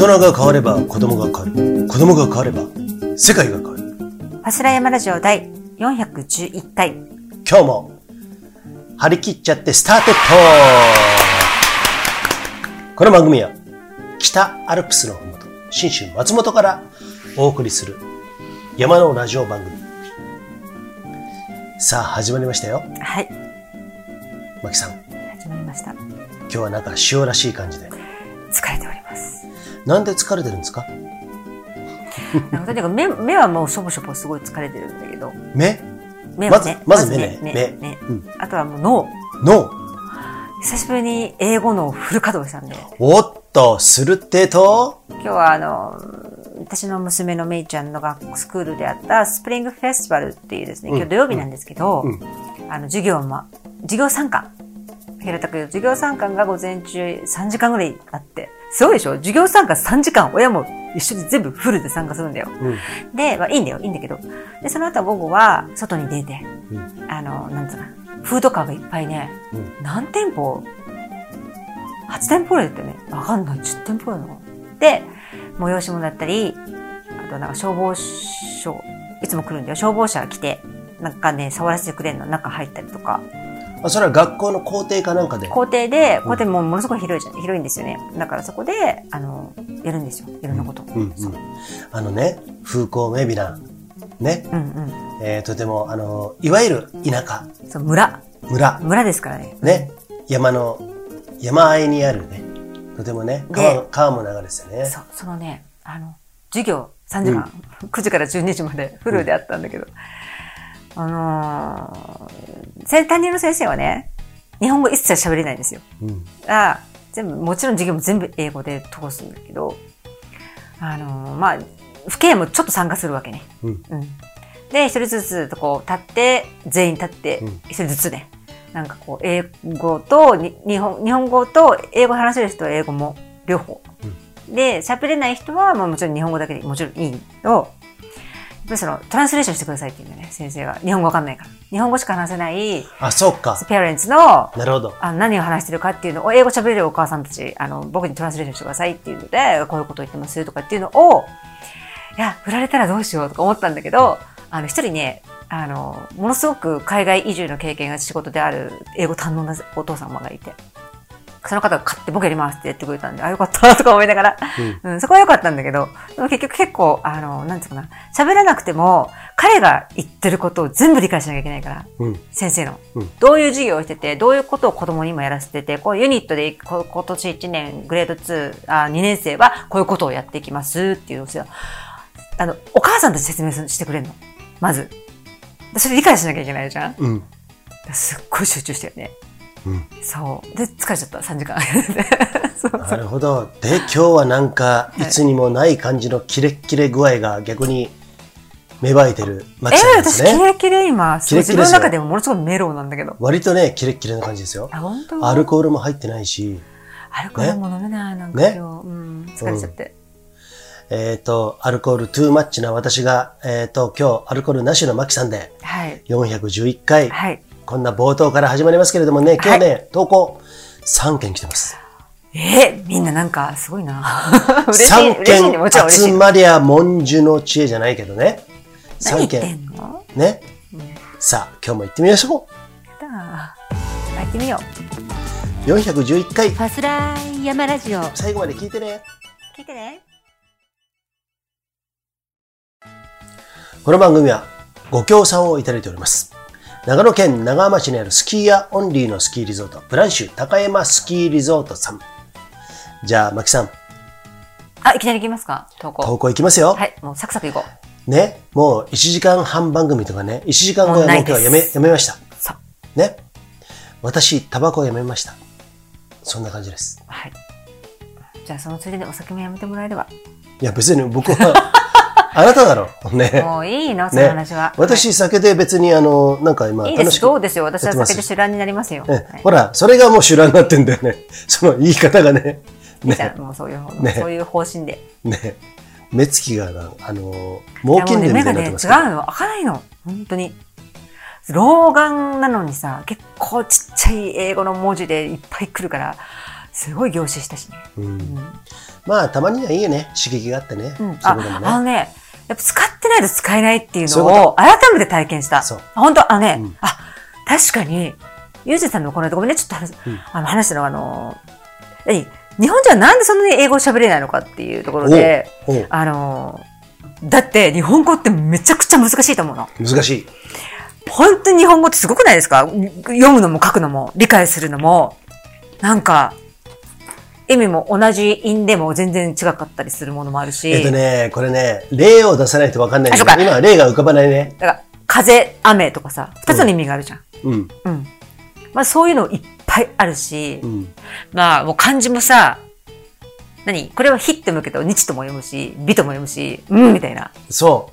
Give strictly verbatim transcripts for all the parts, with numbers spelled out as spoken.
人が変われば子供が変わる。子供が変われば世界が変わる。 ファスラヤマラジオ第よんひゃくじゅういっかい。 今日も張り切っちゃってスタートット。この番組は北アルプスのふもと信州松本からお送りする山のラジオ番組。さあ始まりましたよ。 はい。 マキさん。 始まりました。 今日はなんか塩らしい感じで。 疲れております。 なんで疲れてるんですか？ なんかとにかく 目, 目はもうしょぼしょぼすごい疲れてるんだけど。 目？ 目はね。 まず、まず目ね。 目。 目。 目うん、 あとはもう脳。 脳。 久しぶりに英語のフル稼働したんで。 おっと、するってと？ 今日はあの、私の娘のメイちゃんの学校スクールであったスプリングフェスティバルっていうですね、今日土曜日なんですけど、うんうん、あの、授業も、授業参観。平たく言う授業参観が午前中さんじかんぐらいあって、すごいでしょ？授業参観さんじかん、親も一緒に全部フルで参加するんだよ。うん、で、まあいいんだよ、いいんだけど。で、その後午後は外に出て、うん、あの、なんつうの、フードカーがいっぱいね、うん、何店舗 ?はち 店舗ぐらいだったよね。わかんない。じゅう店舗ぐらいの。で、催し物だったり、あとなんか消防署、いつも来るんだよ。消防車が来て、なんかね、触らせてくれるの、中入ったりとか。 あ、それは学校の校庭かなんかで？ 校庭で、校庭もものすごい広いじゃん、広いんですよね。だからそこで、あの、やるんですよ。いろんなことを。うんうん、 あのね、風光明媚な、ね。うんうん、えー、とても、あの、いわゆる田舎。 そう、村。 村。 村ですからね。 ね。山の、山あいにあるね。とてもね、川、川も流れててね。 そう、そのね、あの、授業さんじかん、うん、くじからじゅうにじまでフルであったんだけど、うんあのー、担任の先生はね、日本語一切喋れないんですよ。うん、あ全部、もちろん授業も全部英語で通すんだけど、あのー、まあ、父兄もちょっと参加するわけね。うんうん、で、一人ずつこう立って、全員立って、一人ずつね、なんかこう、英語と日本、日本語と英語話せる人は英語も両方。うん、で、喋れない人は、まあ、もちろん日本語だけでもちろんいいの。そのトランスレーションしてくださいって言うんだよね、先生が。日本語わかんないから。日本語しか話せない。 あ、そうか。 ペアレンツの、 なるほど。 あの何を話してるかっていうのを、英語喋れるお母さんたち、あの、僕にトランスレーションしてくださいっていうので、こういうことを言ってますとかっていうのを、いや、振られたらどうしようとか思ったんだけど、あの、一人ね、あの、ものすごく海外移住の経験が仕事である英語堪能なお父様がいて、その方が買って僕やりますって言ってくれたんで、あ、よかったとか思いながら、うんうん、そこはよかったんだけど、でも結局結構、あの、なんていうかな、喋らなくても、彼が言ってることを全部理解しなきゃいけないから、うん、先生の、うん。どういう授業をしてて、どういうことを子供に今やらせてて、こうユニットでこ今年いちねん、グレードツー、あにねん生はこういうことをやっていきますっていうのを、あの、お母さんたち説明してくれるの。まず。それ理解しなきゃいけないじゃん、うん、すっごい集中してるね。うん、そうで疲れちゃったさんじかんそうそう。 なるほど。で今日はなんかいつにもない感じのキレッキレ具合が逆に芽生えてるマキさんですね。 えー、私キレッキレ今キレッキレ自分の中でもものすごいメロウなんだけど割とねキレッキレな感じですよ。 あ本当？ アルコールも入ってないしアルコールも飲めない、ね、なんか今日、ね、うん疲れちゃって、 うん、えっ、ー、とアルコールトゥーマッチな私がえっ、ー、と今日アルコールなしのマキさんで、はい、よんひゃくじゅういっかい、はいこんな冒頭から始まりますけれどもね、今日ね、はい、投稿さんけん来てます。 えー、みんななんかすごいな。嬉しい。 さんけん集まりゃ文殊の知恵じゃないけどね。さんけん。 何言ってんの？ ね、うん。さあ、今日も行ってみましょう。 やだ。行ってみよう。よんひゃくじゅういっかい。 ファスライヤマラジオ。 最後まで聞いてね。 聞いてね。 この番組はご協賛をいただいております。長野県長浜市にあるスキーヤーオンリーのスキーリゾート、ブランシュ高山スキーリゾートさん。じゃあ、マキさん。 あ、いきなり行きますか？投稿。 投稿行きますよ。 はい、もうサクサク行こう。ね、もういちじかんはん番組とかね、いちじかんごはもう今日はやめ、やめました。 そう。 ね。私、タバコをやめました。そんな感じです。 はい。じゃあ、そのついでにお酒もやめてもらえれば。 いや、別に僕は、あなただろうね。 もういいのその話は。 ね、私酒で別にあのなんか今楽しくいいです。どうですよ。私は酒で酒乱になりますよ。 ねはい、ほらそれがもう酒乱になってんだよね。その言い方がね。 ねじゃあもうそういう、ね、そういう方針で。 ね目つきがあの猛禽類みたいになってますけど。 目がね違うの開かないの本当に。老眼なのにさ結構ちっちゃい英語の文字でいっぱい来るからすごい凝視したしね。 うんうん、まあ、たまにはいいよね。刺激があってね。うん、 そういうこともね。あ、あのね、やっぱ使ってないと使えないっていうのを改めて体験した。そう。本当、あのね、うん、あ、確かに、ゆうじさんのこの間ごめんね、ちょっと話、うん、あの話したのは、あの、え、日本人はなんでそんなに英語を喋れないのかっていうところで、あの、だって日本語ってめちゃくちゃ難しいと思うの。 難しい。 本当に日本語ってすごくないですか？読むのも書くのも理解するのも、なんか、意味も同じ音でも全然違かったりするものもあるし。 えっとね、これね、例を出さないと分かんないけど、今は例が浮かばないね。 だから、風、雨とかさ、二つの意味があるじゃん。うん。うん。まあそういうのいっぱいあるし、うん、まあもう漢字もさ、何これは日って読むけど、日とも読むし、美とも読むし、うんみたいな。 そう。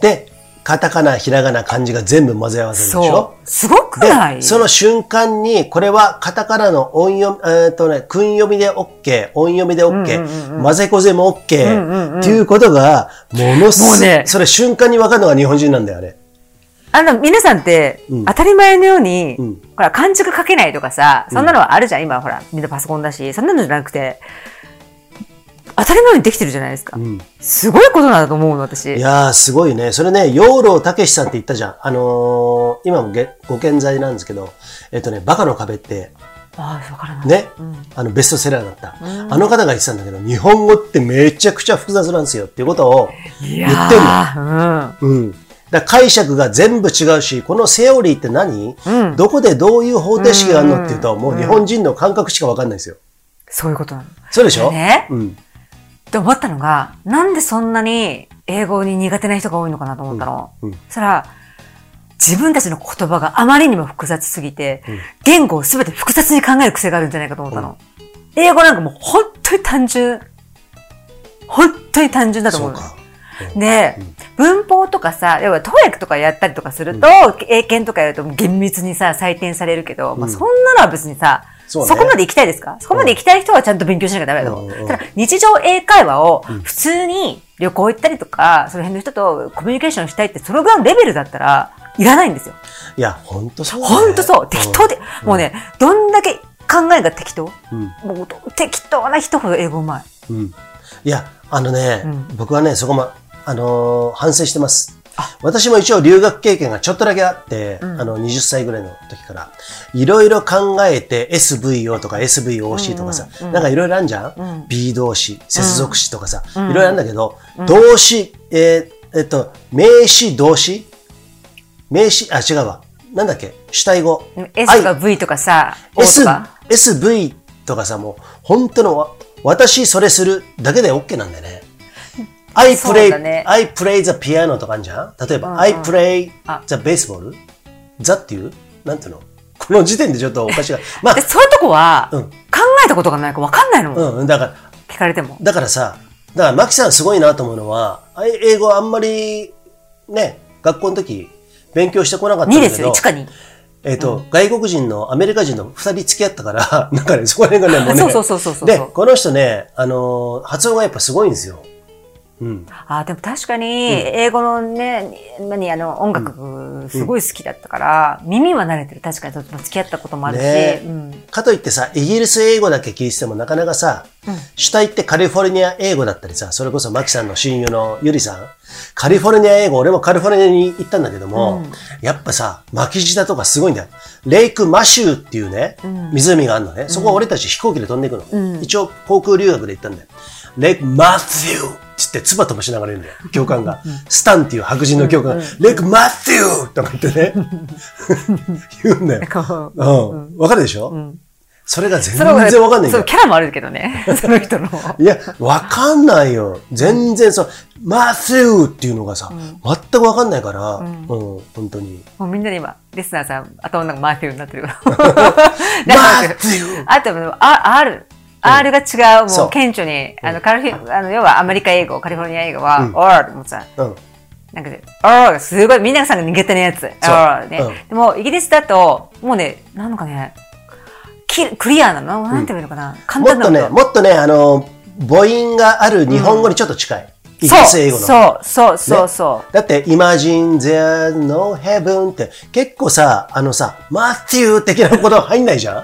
で、カタカナ、ひらがな、漢字が全部混ぜ合わせるでしょ？そう。 すごくない？ その瞬間に、これはカタカナの音読み、えーっとね、訓読みで OK、音読みで OK、うんうんうん、混ぜこぜも OK、うんうんうん、っていうことが、ものすごい、ね、それ瞬間に分かるのが日本人なんだよね。 あの、皆さんって、当たり前のように、うん、ほら、漢字が書けないとかさ、そんなのはあるじゃん、今、ほら、みんなパソコンだし、そんなのじゃなくて、当たり前にできてるじゃないですか。うん、すごいことなんだと思うの、私。 いやー、すごいね。それね、養老たけしさんって言ったじゃん。あのー、今もげご健在なんですけど、えっとね、バカの壁って、 ああ、わからない。 ね、うん、あの、ベストセラーだった。うん、あの方が言ってたんだけど、日本語ってめちゃくちゃ複雑なんですよっていうことを言ってるの。うん。うん。だ解釈が全部違うし、このセオリーって何、うん、どこでどういう方程式があるのっていうと、もう日本人の感覚しかわかんないですよ。 そういうことなの。 そうでしょ？ ね。 うん。 って思ったのが、なんでそんなに英語に苦手な人が多いのかなと思ったの。うんうん、そしたら、自分たちの言葉があまりにも複雑すぎて、うん、言語をすべて複雑に考える癖があるんじゃないかと思ったの。うん、英語なんかもう本当に単純。本当に単純だと思うの。で、うん、文法とかさ、要はトーエックとかやったりとかすると、うん、英検とかやると厳密にさ、採点されるけど、うん、まあそんなのは別にさ、そ, ね、そこまで行きたいですか？そこまで行きたい人はちゃんと勉強しなきゃダメだと思う。うん、ただ、日常英会話を普通に旅行行ったりとか、その辺の人とコミュニケーションしたいって、そのぐらいのレベルだったら、いらないんですよ。 いや、ほんとそう、ね。 ほんとそう。適当で、うん、もうね、どんだけ考えが適当、うん、もう適当な人ほど英語うまい。 うん。いや、あのね、うん、僕はね、そこま、あのー、反省してます。私も一応留学経験がちょっとだけあって、うん、あの、はたちぐらいの時から、いろいろ考えて エスブイオー とか エスブイオーシー とかさ、うんうん、なんかいろいろあるじゃん、うん、B 動詞、接続詞とかさ、いろいろあるんだけど、うん、動詞、えー、えっと、名詞動詞名詞、あ、違うわ。なんだっけ主体語。 S とか V とかさ、 S、エスブイ とかさ、もう、本当の、私それするだけで OK なんだよね。I play, ね、I play the piano とかあるじゃん例えば、うんうん、I play the baseball? ザっていうなんていうのこの時点でちょっとおかしいが。 まあ、そういうとこは、うん、考えたことがないか分かんないの。 うん、だから。 聞かれても。 だからさ、だからマキさんすごいなと思うのは、英語あんまり、ね、学校の時、勉強してこなかったんだけど。にですよ、いちかに。えっ、ー、と、うん、外国人の、アメリカ人のふたり付き合ったから、なんかね、そこら辺がね、もうね。 そうそうそうそうそう。 で、この人ね、あのー、発音がやっぱすごいんですよ。うん、 あでも確かに、英語のね、うん、何、あの、音楽、すごい好きだったから、うん、耳は慣れてる。確かに、付き合ったこともあるし、ねうん。かといってさ、イギリス英語だけ聞いててもなかなかさ、うん、主体ってカリフォルニア英語だったりさ、それこそマキさんの親友のユリさん、カリフォルニア英語、俺もカリフォルニアに行ったんだけども、うん、やっぱさ、巻き舌とかすごいんだよ。レイクマシューっていうね、うん、湖があるのね。そこは俺たち飛行機で飛んでいくの。うん、一応、航空留学で行ったんだよ。レイクマシューって言って、唾飛ばしながら言うんだよ。教官が。スタンっていう白人の教官が、レイクマシューとか言ってね。言うんだよ。うん。わかるでしょ、うん、それが全然わかんないんだよ。 そう、キャラもあるけどね。その人の。 いや、わかんないよ。全然そう、マシューっていうのがさ、うん、全くわかんないから、うん、うん、本当に。 もうみんなで今、リスナーさん、頭の中マシューになってるよ。 マシューあと、R。R が違う、もう顕著に、あの、カリフィ、あの、要はアメリカ英語、カリフォルニア英語は、R もさ、なんか、R がすごい、皆さんが苦手なやつ。R ね。でも、イギリスだと、もうね、なんかね、クリアなのなんて言うのかな簡単なの。 もっとね、もっとね、あの、母音がある日本語にちょっと近い。イギリス英語の。 そう、そう、そう、そう。 だって、Imagine there's no heaven って、結構さ、あのさ、マティュー的なこと入んないじゃん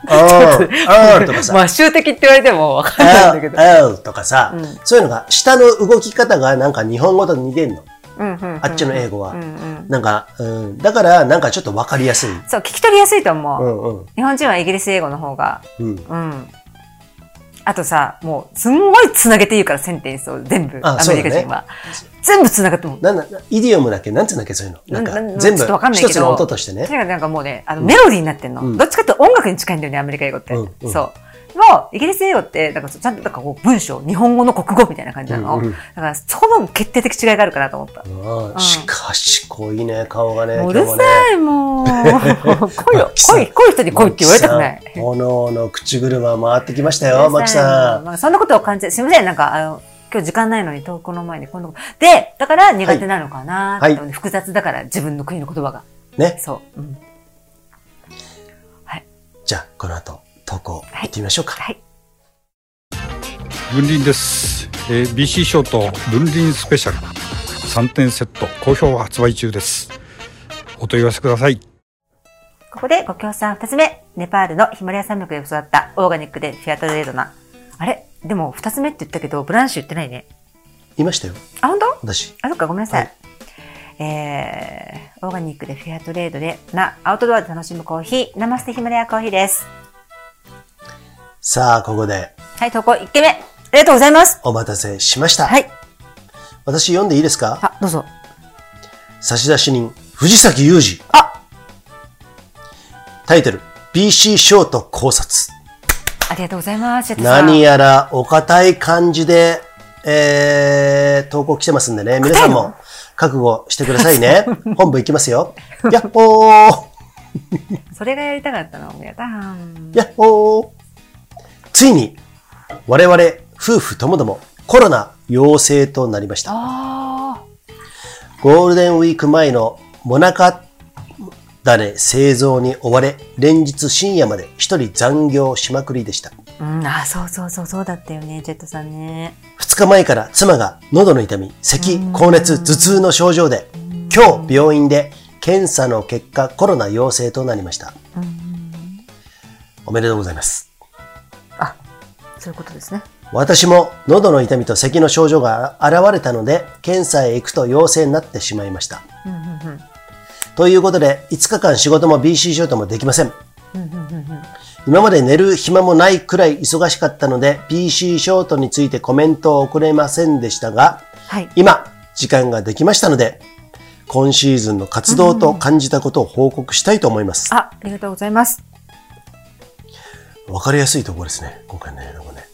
あーとかさ。 まあ、集的って言われてもわかんないんだけど。 あーとかさ、 うん、 そういうのが、下の動き方がなんか日本語と似てんの。 うんうんうん、 あっちの英語は。 うんうん、 なんか、うん、だからなんかちょっとわかりやすい。 そう、聞き取りやすいと思う。 うんうん、 日本人はイギリス英語の方が。 うん。 うん。あとさ、もう、すんごい繋げて言うから、センテンスを全部、アメリカ人は。ね、全部繋がっても。 なんだ、イディオムだっけなんつうんだっけそういうの。なんか、全部、一つの音としてね。 とにかくなんかもうね、あの、メロディーになってんの。うん、どっちかって音楽に近いんだよね、アメリカ英語って。うんうん、そう。もう、イギリス英語って、なんかちゃんとなんかこう文章、日本語の国語みたいな感じなの。うんうん、だから、そこの決定的違いがあるかなと思った。 うん、しかし、濃いね、顔がね。 うるさい、もう。来いよ、来い、来い人に来いって言われたくない。 おのおの口車回ってきましたよ、マキさん。 まあ、そんなことを感じて、すみません、なんか、あの、今日時間ないのに投稿の前にこんなこと。で、だから苦手なのかな、はい、複雑だから自分の国の言葉が。 ね。 そう。うん、はい。 じゃあ、この後、投稿行ってみましょうか。 はい。 文林です、えー、ビーシー ショート文林スペシャルさんてんセット好評発売中です。お問い合わせください。 ここでご協賛ふたつめ、ネパールのヒマラヤ山脈で育ったオーガニックでフェアトレードな。あれでもふたつめって言ったけどブランシュ言ってないね。 言いましたよ。 あ、本当？ 私。 あ、そっか、ごめんなさい。 はい、 えー、オーガニックでフェアトレードでなアウトドアで楽しむコーヒー、ナマステヒマラヤコーヒーです。 さあ、ここで。 はい、投稿いっけんめ。ありがとうございます。 お待たせしました。 はい。 私読んでいいですか？ あ、どうぞ。 差出人、藤崎裕二。 あ、 タイトル、ビーシー ショート考察。 ありがとうございます。 何やらお堅い感じで、えー、投稿来てますんでね。皆さんも覚悟してくださいね。本部行きますよ。やっほー。 それがやりたかったの。やったー。 やっほー。ついに、我々夫婦ともどもコロナ陽性となりました。 あゴールデンウィーク前のモナカ種製造に追われ、連日深夜まで一人残業しまくりでした。 うん、あ、そうそうそう、そうだったよね、ジェットさんね。 二日前から妻が喉の痛み、咳、高熱、頭痛の症状で、今日病院で検査の結果コロナ陽性となりました。おめでとうございます。 あ、そういうことですね。 私も喉の痛みと咳の症状が現れたので、検査へ行くと陽性になってしまいました。 うんうんうん、 ということで、いつかかん仕事も ビーシー ショートもできません。 うんうんうんうん、 今まで寝る暇もないくらい忙しかったので、ビーシー ショートについてコメントを送れませんでしたが、 はい、 今、時間ができましたので、今シーズンの活動と感じたことを報告したいと思います。 うん、あ、ありがとうございます。 わかりやすいところですね、今回ね。なんかね、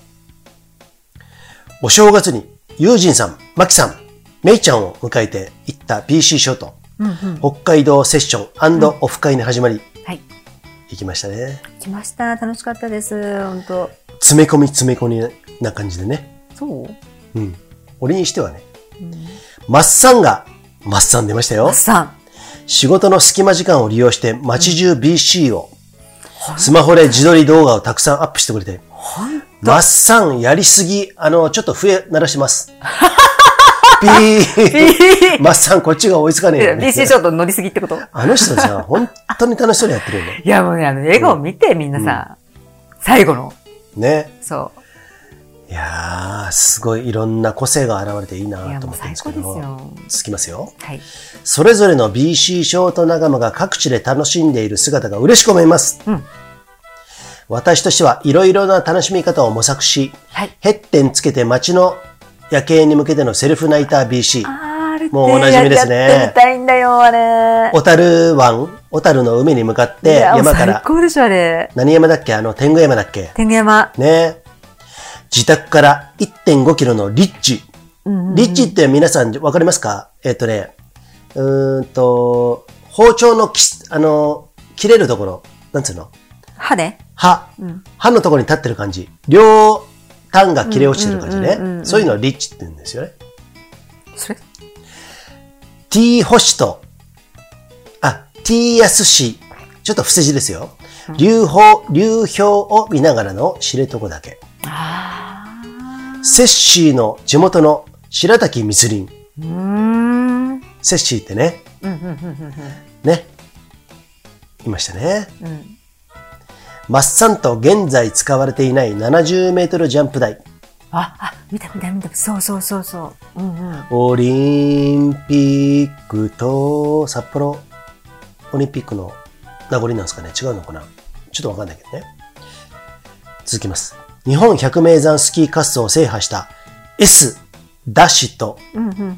お正月に、ユージンさん、マキさん、メイちゃんを迎えて行った ビーシー ショート、うんうん、北海道セッション&オフ会に始まり、うん、はい、行きましたね。 行きました。楽しかったです。本当。 詰め込み詰め込みな感じでね。 そう？ うん。俺にしてはね。うん、マッサンが、マッサン出ましたよ。 マッサン。 仕事の隙間時間を利用して街中 ビーシー を、うん、スマホで自撮り動画をたくさんアップしてくれて。マッサンやりすぎ、あの、ちょっと笛鳴らしてます。ピーマッサンこっちが追いつかねえよ、ね。 ビーシー ショート乗りすぎってこと？ あの人さ、本当に楽しそうにやってるよね。 いやもうね、あの、笑顔見て、うん、みんなさ、うん、最後の。 ね。 そう。 いやー、すごいいろんな個性が現れていいなと思ってるんですけど。 いやもう最高ですよ。 続きますよ。 はい。 それぞれの ビーシー ショート仲間が各地で楽しんでいる姿が嬉しく思います。うん。私としてはいろいろな楽しみ方を模索し、はい、ヘッテンつけて街の夜景に向けてのセルフナイター ビーシー。 ああれもうおなじみですね。 やってみたいんだよ、あれ。 小樽湾、小樽の海に向かって山から。 最高でしょ、あれ。 何山だっけ？あの、天狗山だっけ？ 天狗山。 ね。自宅から いってんごキロのリッチ。うんうん、リッチって皆さんわかりますか？えっとね、うーんと、包丁のき、あの、切れるところ、なんつうの？ 歯ね。 歯、うん。歯のところに立ってる感じ。両端が切れ落ちてる感じね。そういうのをリッチって言うんですよね。 それ ?T 星と、あ、T 安し、ちょっと伏せ字ですよ。うん、流氷、流氷を見ながらの知床だけ。あセッシーの地元の白滝密林。うーんセッシーってね。ね。いましたね。うんマッサンと現在使われていないななじゅうメートルジャンプ台。 あ、あ、見た見た見た。そうそうそうそう。うんうん。 オリンピックと札幌オリンピックの名残なんですかね。違うのかな。ちょっとわかんないけどね。続きます。日本百名山スキー滑走を制覇した S ダッシュと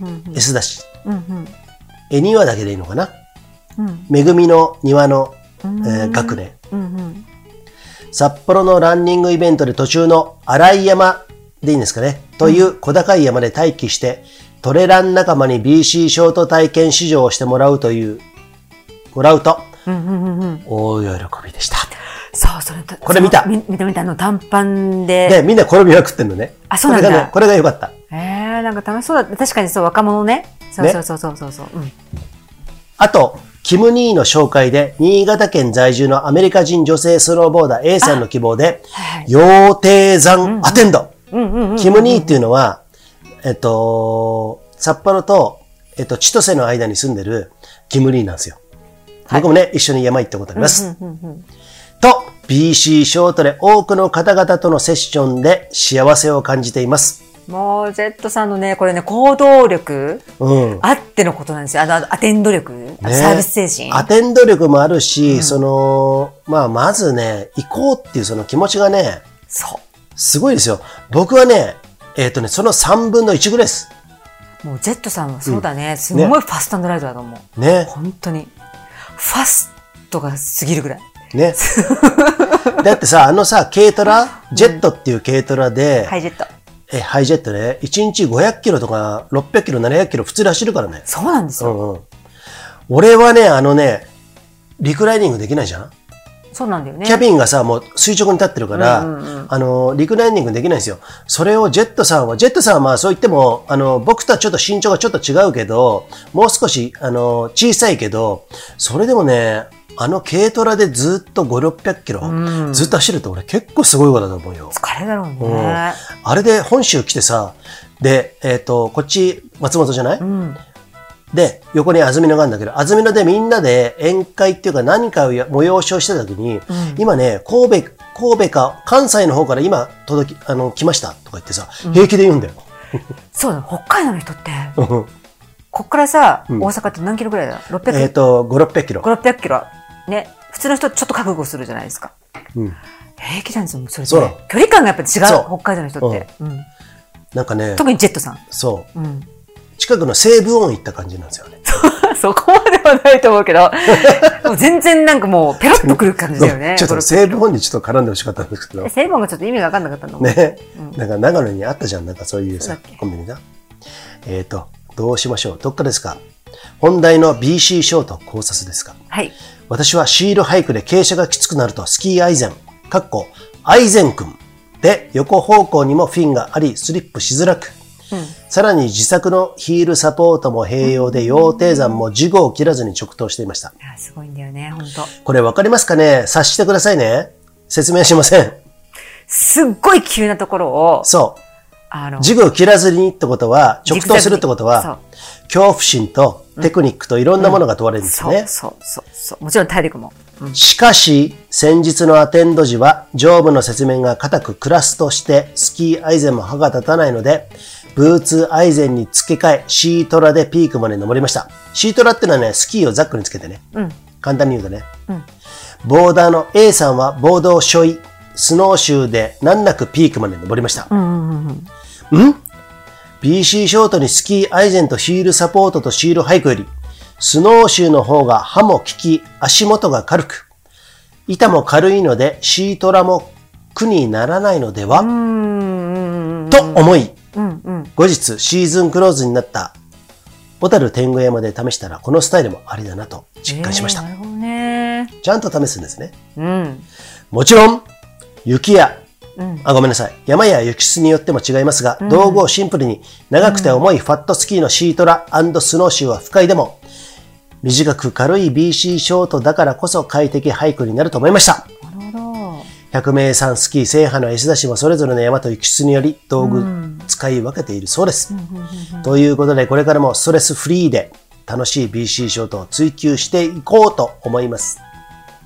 S ダッシュ。 うんうん。 え、庭だけでいいのかな。 うん。 恵みの庭の、えー、学年。 うんうん。 札幌のランニングイベントで途中の荒井山でいいんですかね。という小高い山で待機して、トレラン仲間に ビーシー ショート体験試乗をしてもらうという、もらうと、 うんうんうんうん。 大喜びでした。 そう、それと。 これ見た見た見た、あの短パンで。 で、みんな転びまくってんのね。 あ、そうなんだ。 これがね、これが良かった。 えー、なんか楽しそうだった。確かにそう、若者ね。そうそうそうそうそうそう、うん。 あと、キム・ニーの紹介で、新潟県在住のアメリカ人女性スノーボーダー A さんの希望で、羊蹄山アテンド。キム・ニーっていうのは、えっと、札幌と、えっと、千歳の間に住んでるキム・ニーなんですよ。はい、僕もね、一緒に山行ったことあります。と、ビーシー ショートで多くの方々とのセッションで幸せを感じています。 もう、Z さんのね、これね、行動力、うん、あってのことなんですよ。あの、アテンド力、ね、サービス精神。 アテンド力もあるし、うん、その、まあ、まずね、行こうっていうその気持ちがね、 そう。 すごいですよ。僕はね、えっとね、そのさんぶんのいちぐらいです。 もう Z さんはそうだね、うん、すごいファスト&ライドだと思う。 ね。 本当に。ファストが過ぎるぐらい。 ね。だってさ、あのさ、軽トラ、ジェットっていう軽トラで、 うん、ハイジェット。 え、ハイジェットね、いちにちごひゃくキロとかろっぴゃくキロ、ななひゃくキロ普通で走るからね。 そうなんですよ。 うんうん。俺はね、あのね、リクライニングできないじゃん？ そうなんだよね。 キャビンがさ、もう垂直に立ってるから、うんうんうん、あの、リクライニングできないんですよ。それをジェットさんは、ジェットさんはまあそう言っても、あの、僕とはちょっと身長がちょっと違うけど、もう少し、あの、小さいけど、それでもね、あの軽トラでずっとごひゃく、ろっぴゃくキロ、うん、ずっと走るって俺結構すごいことだと思うよ。 疲れだろうね、 うん。あれで本州来てさ、で、えっと、こっち松本じゃない、うん、で、横に安曇野があるんだけど、安曇野でみんなで宴会っていうか何かを催しをしてた時に、うん、今ね、神戸、神戸か関西の方から今届き、あの、来ましたとか言ってさ、平気で言うんだよ。 うん、そうだ、北海道の人って、こっからさ、うん、大阪って何キロぐらいだ ?ろっぴゃくえっと、ごひゃく、ろっぴゃくキロ。 ごひゃく、ろっぴゃくキロ。ね。普通の人ちょっと覚悟するじゃないですか。うん。平気なんですよ、それで、ね。距離感がやっぱ違う、北海道の人って。うん。 なんかね。 特にジェットさん。 そう。うん。近くの西武音行った感じなんですよね。 そこまではないと思うけど、もう全然なんかもうペロッとくる感じだよね。 ちょっと西武音にちょっと絡んでほしかったんですけど。 西武音がちょっと意味が分かんなかったのね。うん、なんか長野にあったじゃん、なんかそういうさ、コンビニが。えっと、どうしましょう。どっからですか？本題の ビーシー ショート考察ですか？ はい。 私はシールハイクで傾斜がきつくなるとスキーアイゼン、かっこアイゼン君で横方向にもフィンがありスリップしづらく、うん、さらに自作のヒールサポートも併用で羊蹄山も事後を切らずに直投していました。 いや、すごいんだよね、本当。 これわかりますかね？察してくださいね。説明しません。 すっごい急なところを。 そう。あの、ジグを切らずにってことは、直投するってことは、恐怖心とテクニックといろんなものが問われるんですね。 うん、そうそうそう。もちろん体力も。 うん、しかし、先日のアテンド時は、上部の雪面が硬くクラスとしてスキーアイゼンも歯が立たないので、ブーツアイゼンに付け替え、シートラでピークまで登りました。シートラってのはね、スキーをザックにつけてね。うん、簡単に言うとね。うん、ボーダーの A さんはボードを背負い、スノーシューで難なくピークまで登りました。うんうんうんうん、ん ビーシー ショートにスキーアイゼンとヒールサポートとシールハイクより、スノーシューの方が刃も効き、足元が軽く、板も軽いのでシートラも苦にならないのではと思い、うんうん、後日シーズンクローズになった小樽天狗山で試したらこのスタイルもありだなと実感しました。えー、なるほどね。ちゃんと試すんですね。うん、もちろん、雪やうん、あ、ごめんなさい。山や雪質によっても違いますが、うん、道具をシンプルに長くて重いファットスキーのシートラ&スノーシューは不快でも、短く軽い ビーシー ショートだからこそ快適ハイクになると思いました。なるほど。百名山スキー制覇の S ダッシュもそれぞれの山と雪質により道具使い分けているそうです。うん、ということでこれからもストレスフリーで楽しい ビーシー ショートを追求していこうと思います。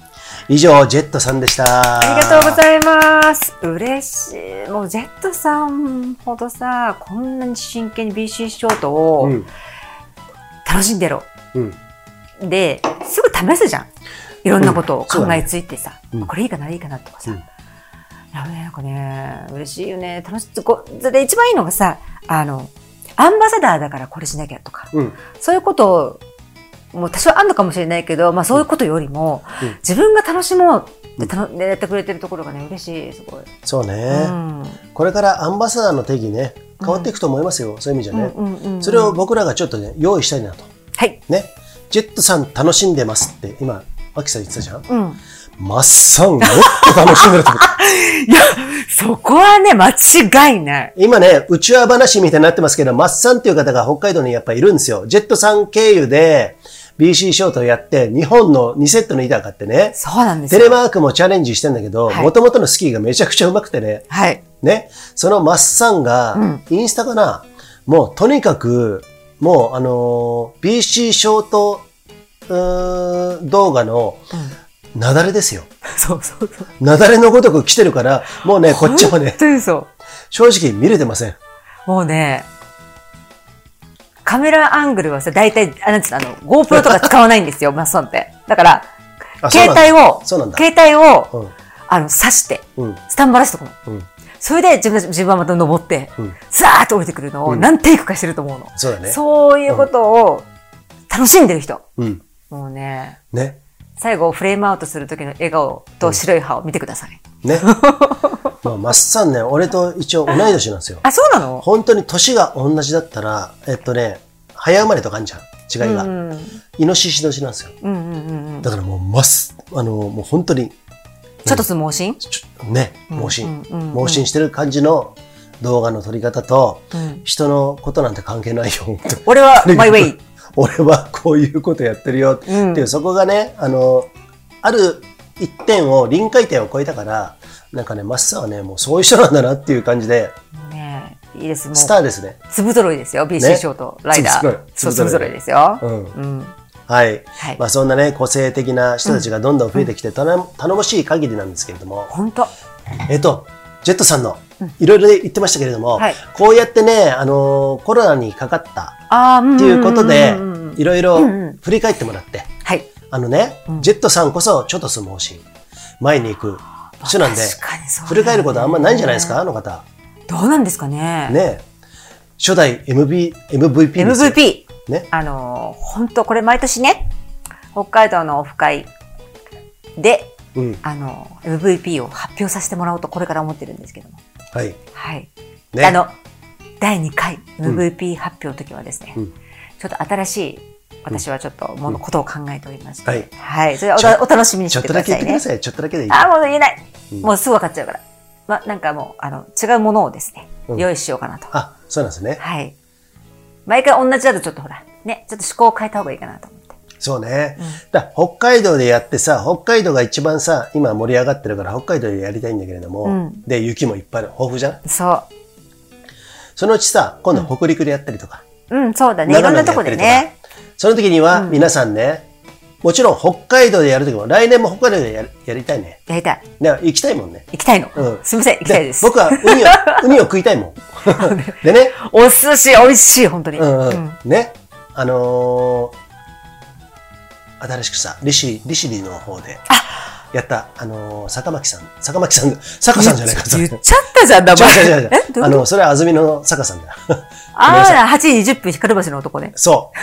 以上、ジェットさんでした。 ありがとうございます。嬉しい。もうジェットさんほどさ、こんなに真剣に ビーシー ショートを楽しんでろ。うんうん、で、すぐ試すじゃん。いろんなことを考えついてさ、うんね、これいいかな、いいかなとかさ。うん、なんかね、嬉しいよね。楽しい。こで一番いいのがさ、あの、アンバサダーだからこれしなきゃとか、うん、そういうことを、もう多少あるのかもしれないけど、まあそういうことよりも、うん、自分が楽しもうってたの、うん、やってくれてるところがね、嬉しい、すごい。 そうね、うん。これからアンバサダーの定義ね、変わっていくと思いますよ。うん、そういう意味じゃね、うんうんうんうん。それを僕らがちょっとね、用意したいなと。はい。ね。ジェットさん楽しんでますって、今、マキさん言ってたじゃん。うん。マッサンもっと楽しんでると思う。 いや、そこはね、間違いない。 今ね、内輪話みたいになってますけど、マッサンっていう方が北海道にやっぱいるんですよ。ジェットさん経由で ビーシー ショートをやって、日本のにセットの板買ってね。 そうなんですよ。 テレマークもチャレンジしてんだけど、もともとのスキーがめちゃくちゃ上手くてね。はい。ね。そのマッサンが、うん、インスタかな、もうとにかく、もうあのー、ビーシー ショート、うーん、動画の、うん、なだれですよ。 そうそうそう。 なだれのごとく来てるから、もうね、こっちもね、 そう正直見れてません。 もうね、カメラアングルはさ、大体、あ、なんつうの、あの、GoPro とか使わないんですよ、マッソンって。だから、携帯を、携帯を、うん、あの、挿して、うん、スタンバラしておくの。うん、それで自分、自分はまた登って、うん、ザーッと降りてくるのを何テイクかしてると思うの。 そうだね。 そういうことを楽しんでる人。うん、もうね。ね。最後フレームアウトする時の笑顔と白い歯を見てください。 うん、ね。まあ、マッサンね、俺と一応同い年なんですよ。 あ、そうなの？ 本当に年が同じだったら、えっとね、早生まれとかあんじゃん。違いが。うん、イノシシ年なんですよ。うんうんうん、だからもう、マス、あの、もう本当に。 ちょっとす盲信？ ね、盲信。盲信してる感じの動画の撮り方と、うん、人のことなんて関係ないよ。 俺はマイウェイ。 俺はこういうことやってるよっていう、うん、そこがね、あの、ある一点を、臨界点を超えたから、なんかね、マッサーはね、もうそういう人なんだなっていう感じで。 ねえ、いいです。もうスターですね。 粒揃いですよ、ビーシー ショート、ライダー。粒揃いですよ。うん。うん、 はい。はい、まあそんなね、個性的な人たちがどんどん増えてきて、うん、頼もしい限りなんですけれども。 本当。 えっと、ジェットさんの、いろいろ言ってましたけれども、はい、こうやってね、あのー、コロナにかかったっていうことで、いろいろ振り返ってもらって、はい、あのね、うん、ジェットさんこそちょっと相撲心、前に行く人なんで、振り返ることはあんまないんじゃないですか、あの方。 どうなんですかね。 ね、初代 エムビー、エムブイピー ですよ。 エムブイピー。ね。あのー、本当これ毎年ね、北海道のオフ会で、うん、あの、エムブイピー を発表させてもらおうとこれから思ってるんですけども。はい。はい。ね、あの、だいにかい エムブイピー 発表の時はですね、うん、ちょっと新しい、私はちょっとものことを考えておりまして、うん、はい。はい。それお、お楽しみにしてくださいね。ちょっとだけ言ってください。ちょっとだけでいい。あ、もう言えない。うん、もうすぐ分かっちゃうから。まあ、なんかもう、あの、違うものをですね、うん、用意しようかなと。 あ、そうなんですね。 はい。毎回同じだとちょっとほら、ね、ちょっと思考を変えた方がいいかなと思って。 そうね、うん。だ北海道でやってさ、北海道が一番さ、今盛り上がってるから北海道でやりたいんだけれども、うん、で、雪もいっぱい豊富じゃん？そう。そのうちさ、今度北陸でやったりとか。 うん、うん、そうだね。いろんなとこでね。 その時には皆さんね、うん、もちろん北海道でやる時も、来年も北海道で や, やりたいね。 やりたい。 ね、行きたいもんね。 行きたいの。うん。すみません、行きたいです。 僕はウニを、ウニを食いたいもん。でね。 お寿司美味しい、本当に。うん、 うん。ね。あのー、新しくさ、利尻、利尻の方で、やった、あのー、坂巻さん、坂巻さん、坂さんじゃないか、 言っちゃったじゃん、だもん。 違う違う違う。えあの、それは安曇の坂さんだよ。 ああ、はちじにじゅっぷん光橋の男ね。 そう。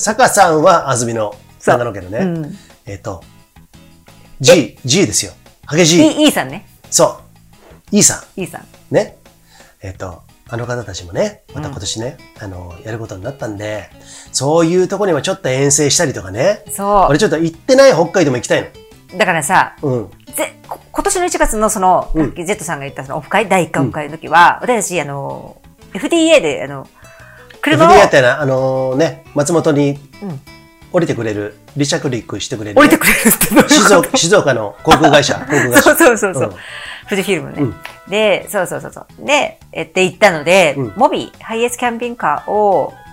坂さんは安曇の長野県のね。うん、えっと、G、G ですよ。ハゲ G。 E さんね。 そう。E さん。E さん。 ね。えっと、あの方たちもね、また今年ね、うん、あの、やることになったんで、そういうところにもちょっと遠征したりとかね。そう。俺ちょっと行ってない北海道も行きたいの。 だからさ、うん、ぜ今年のいちがつのその、うん、ジェットさんが言ったそのオフ会、だいいっかいオフ会の時は、うん、私たち、あの、エフディーエー で、あの、車を。エフディーエー ってな、あのー、ね、松本に降りてくれる、離着陸してくれる、ね。 降りてくれるって静岡、静岡の航空会社、航空会社。 そうそうそうそう。うん、富士フィルムね、うん。で、そうそうそうそう。で、えって行ったので、うん、モビー、ハイエースキャンピングカーを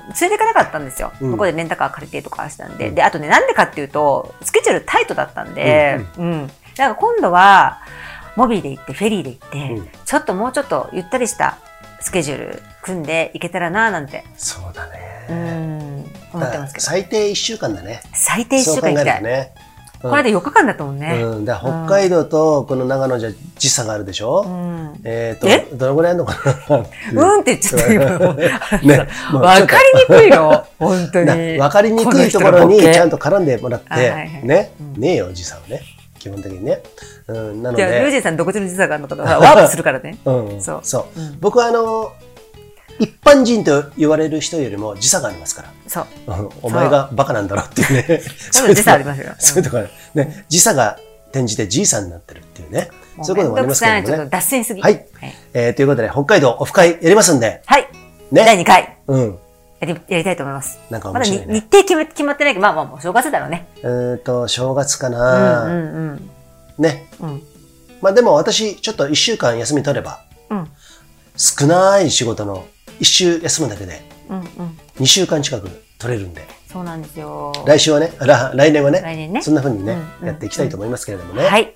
連れて行かなかったんですよ。 うん、 ここでレンタカー借りてとかしたんで。うん、で、あとね、なんでかっていうと、スケジュールタイトだったんで、うん、うん。うん、だから今度は、モビーで行って、フェリーで行って、うん、ちょっともうちょっとゆったりしたスケジュール組んでいけたらななんて。 そうだね。 うん、思ってますけど。 最低いっしゅうかんだね。 最低いっしゅうかん行きたい。ね。うん、これでよっかかんだと思うね。 うん、だ北海道とこの長野じゃ時差があるでしょ。うん、えっと、えどのぐらいあるのかな。 うんって言っちゃったよ。ね、わかりにくいよ。本当に。 わかりにくいところにちゃんと絡んでもらって、ね、ねえよ時差をね。基本的にね。うん、なので。 じゃあ、リュウジさん独自の時差があるのかな。ワープするからね。 うん、そう。そう。うん、僕はあの、一般人と言われる人よりも時差がありますから。 そう。 お前がバカなんだろっていうね。 そういう時差ありますよ。 そういうところね、時差が転じてじいさんになってるっていうね。そういうこともありますけどね。 ちょっと脱線すぎ。 はい。えー、ということで、北海道オフ会やりますんで。 はい。ね。だいにかい。 うん。 やり、やりたいと思います。 なんか面白いね。 まだ日程決め、決まってないけど、まあまあもう正月だろうね。 えーと、正月かな。 うんうんうん。 ね。うん。まあでも私、ちょっと一週間休み取れば、うん。少ない仕事の一週休むだけで、うんうん。二週間近く取れるんで。 そうなんですよ。 来週はね、来年はね、 来年ね。 そんな風にね、やっていきたいと思いますけれどもね。 はい。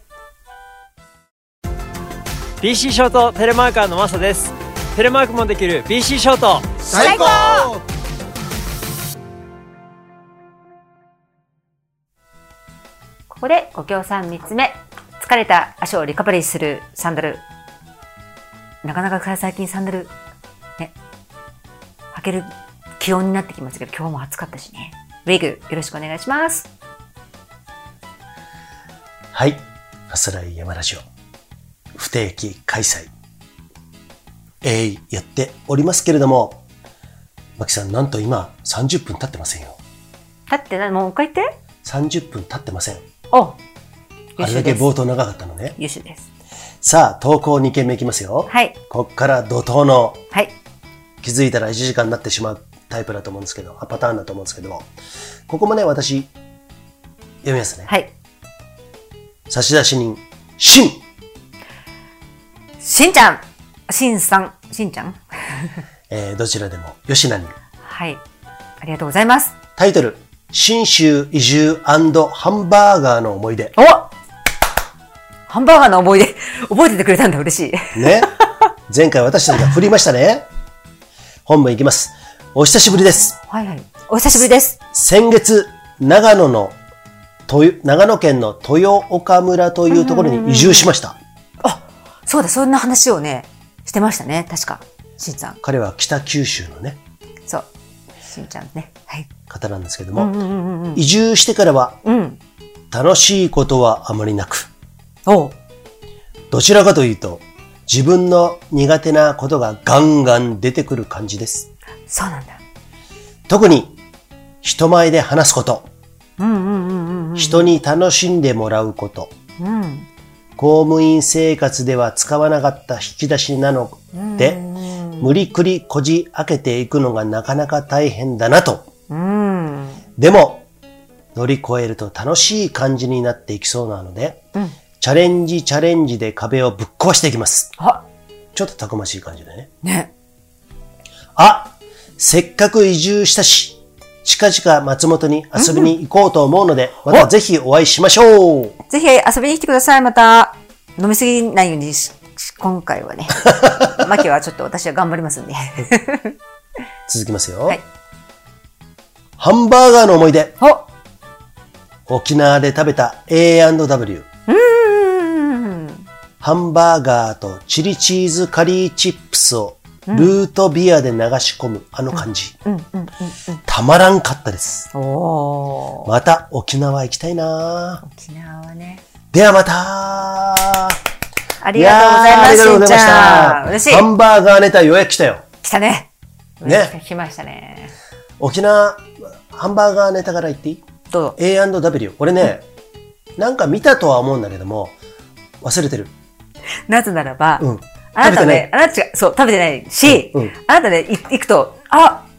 ビーシー ショートテレマーカーのマサです。テレマークもできる ビーシー ショート。 最高！ ここでご協賛みっつめ。疲れた足をリカバリーするサンダル。なかなか最近サンダル、ね、履ける気温になってきましたけど、今日も暑かったしね。ウィグ、よろしくお願いします。 はい。あすらい山ラジオ。不定期開催。えい、やっておりますけれども、マキさん、なんと今さんじゅっぷん経ってませんよ。 経ってない？もう一回言って。 さんじゅっぷん経ってません。 お、 あれだけ冒頭長かったのね。 優秀です。 さあ、投稿にけんめいきますよ。 はい。 こっから怒涛の、 はい。 気づいたらいちじかんになってしまうタイプだと思うんですけど、パターンだと思うんですけど、ここもね、私、読みますね。 はい。 差出人、しん。 しんちゃん。しんさん。しんちゃん。 えー、どちらでも、よしなに。 はい。ありがとうございます。 タイトル、信州移住&ハンバーガーの思い出。 お！ハンバーガーの思い出、覚えててくれたんだ、嬉しい。 ね。前回私たちが振りましたね。本文いきます。お久しぶりです。 はいはい。お久しぶりです。 先月、長野の、長野県の豊岡村というところに移住しました。 あ、そうだ、そんな話をね、してましたね、確か。しんちゃん。 彼は北九州のね。 そう。しんちゃんね。はい。 方なんですけども、移住してからは、うん、楽しいことはあまりなく、 おどちらかというと、自分の苦手なことがガンガン出てくる感じです。 そうなんだ。 特に、人前で話すこと、人に楽しんでもらうこと、うん、公務員生活では使わなかった引き出しなので、無理くりこじ開けていくのがなかなか大変だなと。うん、でも、乗り越えると楽しい感じになっていきそうなので、うん、チャレンジチャレンジで壁をぶっ壊していきます。 あ、 ちょっとたくましい感じでね。 ね。 あ、せっかく移住したし、近々松本に遊びに行こうと思うので、うん、またぜひお会いしましょう。 ぜひ遊びに来てください、また。飲みすぎないようにし、今回はね。マキはちょっと私は頑張りますんで。 続きますよ。はい。ハンバーガーの思い出。沖縄で食べた エーアンドダブリュー。うーん。ハンバーガーとチリチーズカリーチップスをルートビアで流し込むあの感じ。たまらんかったです。おー。また沖縄行きたいな。 沖縄はね。 ではまた。 ありがとうございます。ありがとうございました。嬉しい。 ハンバーガーネタようやく来たよ。 来たね。 ね。 来ましたね。 沖縄、ハンバーガーネタから言っていい？ どうぞ。 エーアンドダブリュー。俺ね、うん、なんか見たとは思うんだけども、忘れてる。 なぜならば、 うん、 あなたね、あなた違う、そう、食べてないし、うんうん、あなたね、行くと、あ、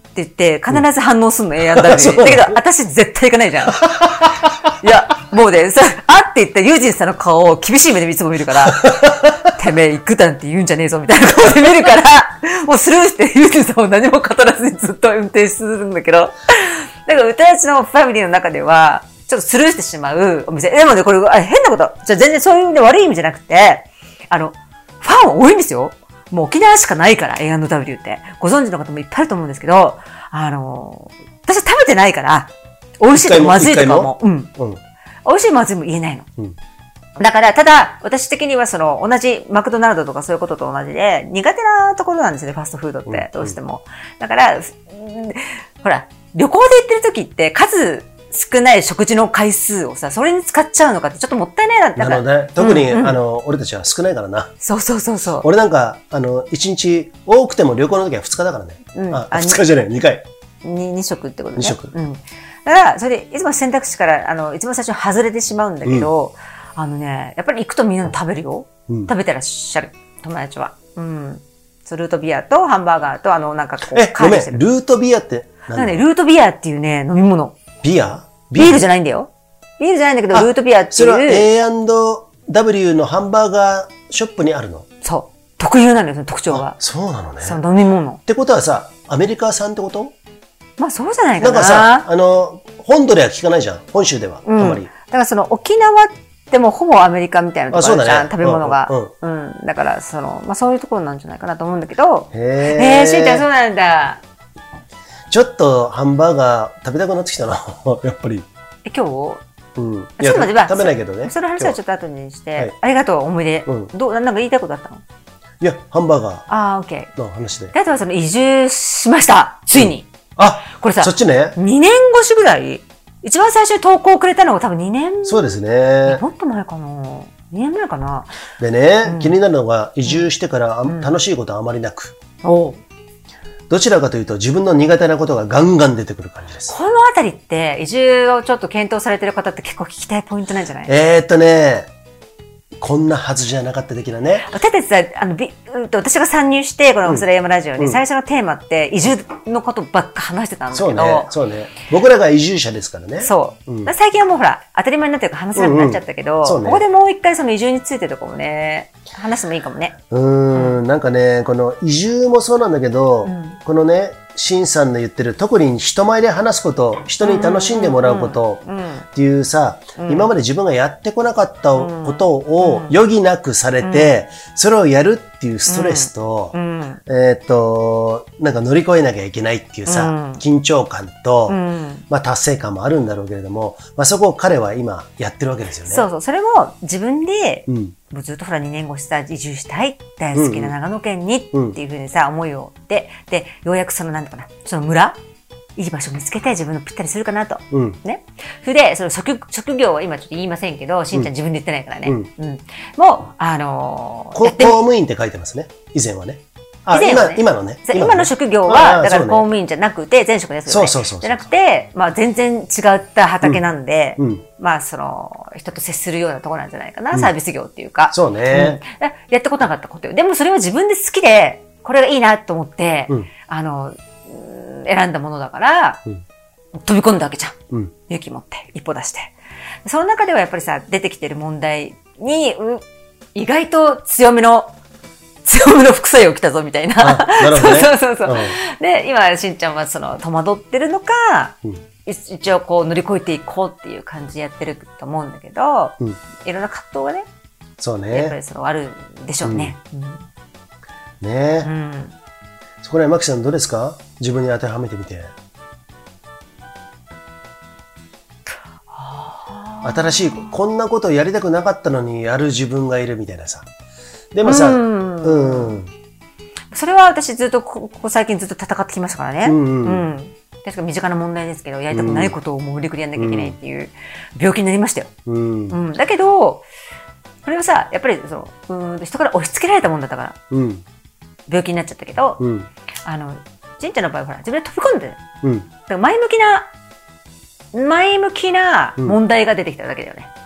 言って必ず反応すんの、エーアンドダブリューそうだけど、私絶対行かないじゃん。いや、もうね、さ、あって言ったユージンさんの顔を厳しい目でいつも見るから、てめえ行くなんて言うんじゃねえぞみたいな顔で見るから、もうスルーしてユージンさんを何も語らずにずっと運転するんだけど、だから歌たちのファミリーの中では、ちょっとスルーしてしまうお店。でもね、これ、あ変なこと。じゃ全然そういう意味で悪い意味じゃなくて、あの、ファン多いんですよ。もう沖縄しかないから、エーアンドダブリュー って。ご存知の方もいっぱいあると思うんですけど、あの、私は食べてないから、美味しいとかまずいとかも、うん。うん。美味しいまずいも言えないの。うん。だから、ただ、私的にはその、同じマクドナルドとかそういうことと同じで、苦手なところなんですよね、ファストフードって、どうしても。だから、ほら、旅行で行ってる時って、数少ない食事の回数をさ、それに使っちゃうのかってちょっともったいないなって。 なるほどね。特に、あの、俺たちは少ないからな。 そうそうそうそう。 俺なんか、あの、一日、多くても旅行の時は二日だからね。うん。あ、二日じゃない、二回。 に、二食ってことね。 二食。 うん。だから、それで、いつも選択肢から、あの、一番最初に外れてしまうんだけど、あのね、やっぱり行くとみんな食べるよ。食べてらっしゃる、友達は。うん。そう、ルートビアとハンバーガーと、あの、なんかこう、 え、ごめん、ルートビアって何だね、ルートビアっていうね、飲み物。 ビアビールじゃないんだよ。ビールじゃないんだけど、ルートビアっていう。 それは エーアンドダブリュー のハンバーガーショップにあるの？ そう。特有なんだよ、その特徴が。 そうなのね。 その飲み物。 ってことはさ、アメリカ産ってこと？ まあそうじゃないかな。 なんかさ、あの、本土では聞かないじゃん。本州では。 うん、 あまり。 だからその沖縄でもほぼアメリカみたいなところあるじゃん、ね、食べ物が。うん、うん。だからその、まあそういうところなんじゃないかなと思うんだけど。 へー。 へー、しーちゃんそうなんだ。 ちょっとハンバーガー食べたくなってきたな。やっぱり。 え、今日うん。 いや、ちょっと待って、 食べないけどね。 その話はちょっと後にして、はい、ありがとう、思い出。うん、どう、なんか言いたいことあったの？ いや、ハンバーガー。 ああ、オッケー。 の話で。 あとはその移住しました。ついに。 うん、あ、 これさ、 そっちね。 にねんごしぐらい一番最初に投稿をくれたのが多分にねん。 そうですね。 もっと前かな。にねんまえかな。 でね、うん、気になるのが移住してから、うん、楽しいことはあまりなく。 おどちらかというと自分の苦手なことがガンガン出てくる感じです。 このあたりって移住をちょっと検討されてる方って結構聞きたいポイントなんじゃない？ えーっとね、こんなはずじゃなかった的なね。 私たちさ、あの、び、うんと、私が参入して、このオスレイヤマラジオで、最初のテーマって、移住のことばっか話してたんだけど。 そうね、そうね。僕らが移住者ですからね。 そう。うん、最近はもうほら、当たり前になってるから話せなくなっちゃったけど、うんうんね、ここでもう一回その移住についてとかもね、話してもいいかもね。 うーん、うん、なんかね、この移住もそうなんだけど、うん、このね、シンさんの言ってる、特に人前で話すこと、人に楽しんでもらうことっていうさ、今まで自分がやってこなかったことを余儀なくされて、それをやるっていうストレスと、えっと、なんか乗り越えなきゃいけないっていうさ、緊張感と、まあ達成感もあるんだろうけれども、まあそこを彼は今やってるわけですよね。 そうそう、それも自分で、もうずっとほらにねんごしさ、移住したい、大好きな長野県にっていうふうにさ、思いをで、で、ようやくそのなんとかな、その村いい場所を見つけて自分のぴったりするかなと。うん、ね。それで、その職、職業は今ちょっと言いませんけど、しんちゃん自分で言ってないからね。うん。うん、もう、あのー、 公務員って書いてますね。以前はね。あ、以前はね、今、今のね。 今, 今の職業は、だから公務員じゃなくて、前職ですよね。 そうそうそうそう。 じゃなくて、まあ全然違った畑なんで、うんうん、まあその、人と接するようなところなんじゃないかな。うん、サービス業っていうか。 そうね、 うん。やったことなかったことよ。でもそれは自分で好きで、これがいいなと思って、うん、あの、選んだものだから、うん、飛び込んだわけじゃん。うん、勇気持って、一歩出して。その中ではやっぱりさ、出てきてる問題に、う意外と強めの、強めの副作用来たぞみたいな。 なるほどね。 そうそうそうそう、うん。で、今、しんちゃんはその、戸惑ってるのか、うん、一応こう乗り越えていこうっていう感じでやってると思うんだけど、うん、いろんな葛藤がね、 そうね。 やっぱりそのあるでしょうね。うんうん、 ねえ。うん、そこらへん、マキさんどうですか？自分に当てはめてみて。新しい、こんなことをやりたくなかったのにやる自分がいるみたいなさ。でもさ、うん。うん、 それは私ずっと、ここ最近ずっと戦ってきましたからね。うん、うんうん。確か身近な問題ですけど、やりたくないことをもう無理くりやんなきゃいけないっていう病気になりましたよ。うん。うん、だけど、これはさ、やっぱりその、うん、人から押し付けられたもんだったから、うん、病気になっちゃったけど、うん、あの、じんちゃんの場合はほら、自分で飛び込んで、うん、だから前向きな、前向きな問題が出てきただけだよね。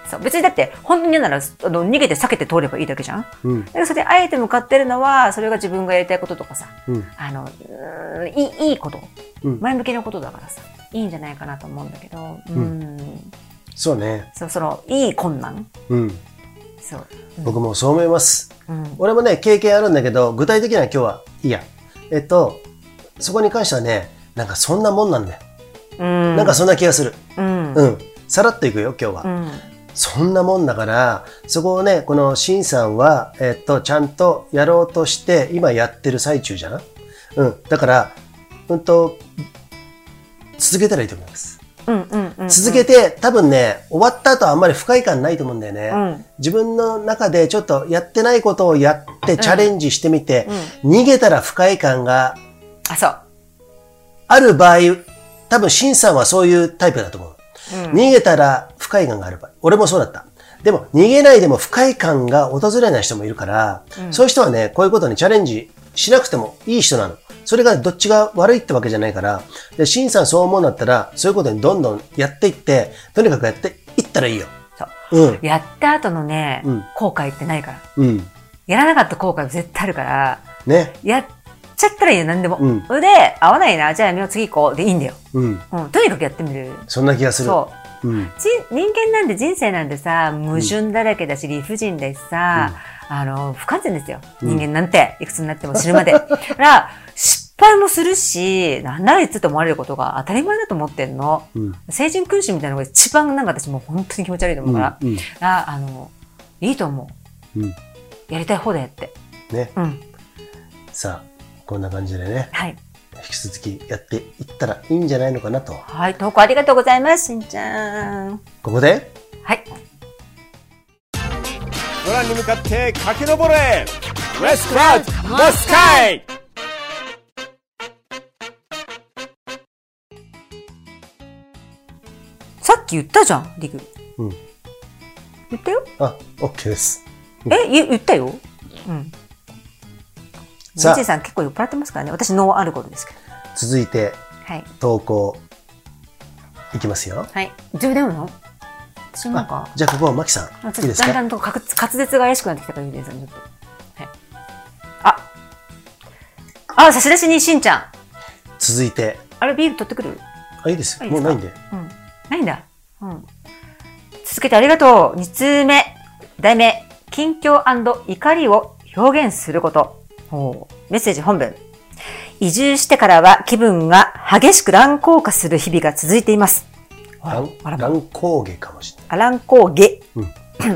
そう別にだって本当に嫌ならあの逃げて避けて通ればいいだけじゃん。 うん。 だからそれであえて向かってるのはそれが自分がやりたいこととかさ、 うん。 あのうーんいいいいこと、 うん前向きなことだからさいいんじゃないかなと思うんだけど、うん、うんそうね。 そうそのいい困難、 うん。 そう、うん、 僕もそう思います。 うん俺もね、経験あるんだけど、具体的には今日はいいや。えっと、そこに関してはね、なんかそんなもんなんだよ。 うんなんかそんな気がする。 うんうん。さらっといくよ、今日は。 うんそんなもんだから、そこをね、このシンさんは、えっと、ちゃんとやろうとして、今やってる最中じゃな。うん。だから、うんと、続けたらいいと思います。 うんうんうん、 続けて、多分ね、終わった後はあんまり不快感ないと思うんだよね。 うん自分の中でちょっとやってないことをやってチャレンジしてみて、 う逃げたら不快感があそうある場合、多分シンさんはそういうタイプだと思う。 うん逃げたら不快感がある場合。俺もそうだった。でも、逃げないでも不快感が訪れない人もいるから、 うんそういう人はね、こういうことにチャレンジしなくてもいい人なの。それがどっちが悪いってわけじゃないから、で、シンさんそう思うんだったら、そういうことにどんどんやっていって、とにかくやっていったらいいよ。 そううん。 やった後のね、 うん後悔ってないからうん。 やらなかった後悔は絶対あるからね。 やっちゃったらいいよ何でも、 うんそれで合わないなじゃあやめよう次行こうでいいんだよ、 うん。 うん、とにかくやってみるそんな気がする。 そううん。 じ人間なんで人生なんでさ矛盾だらけだし理不尽だしさ、あの不完全ですよ人間なんて、いくつになっても死ぬまでだから失敗もするしなんならいつと思われることが当たり前だと思ってんの、 うん。 成人君子みたいなのが一番なんか私もう本当に気持ち悪いと思うから、 うん。 だからあのいいと思ううん。 やりたい方でやってね。 うんさあ、こんな感じでね、 はい引き続きやっていったらいいんじゃないのかなと。 はい投稿ありがとうございますしんちゃんここで、 はい空に向かって駆け上れ Let's cloud the sky! さっき言ったじゃんリグうん。 言ったよあ、OK です。 え言言ったようんさあジェイさん結構酔っ払ってますからね私ノーアルコールですけど続いて、 はい投稿、いきますよ。 はい自分で読むの私なんかあ、じゃあここはマキさん、 あちょっとだんだいいですか？ んと滑滑舌が怪しくなってきたからゆうでさんちょっとはいああ差出人しんちゃん続いて、 あれビール取ってくるあ、いいです。 いいですかもうないんで。 うんないんだうん続けてありがとうに通目題名近況&怒りを表現することおメッセージ本文移住してからは気分が激しく乱高下する日々が続いています乱あら乱高下かもしれない。 あ乱高下、 うん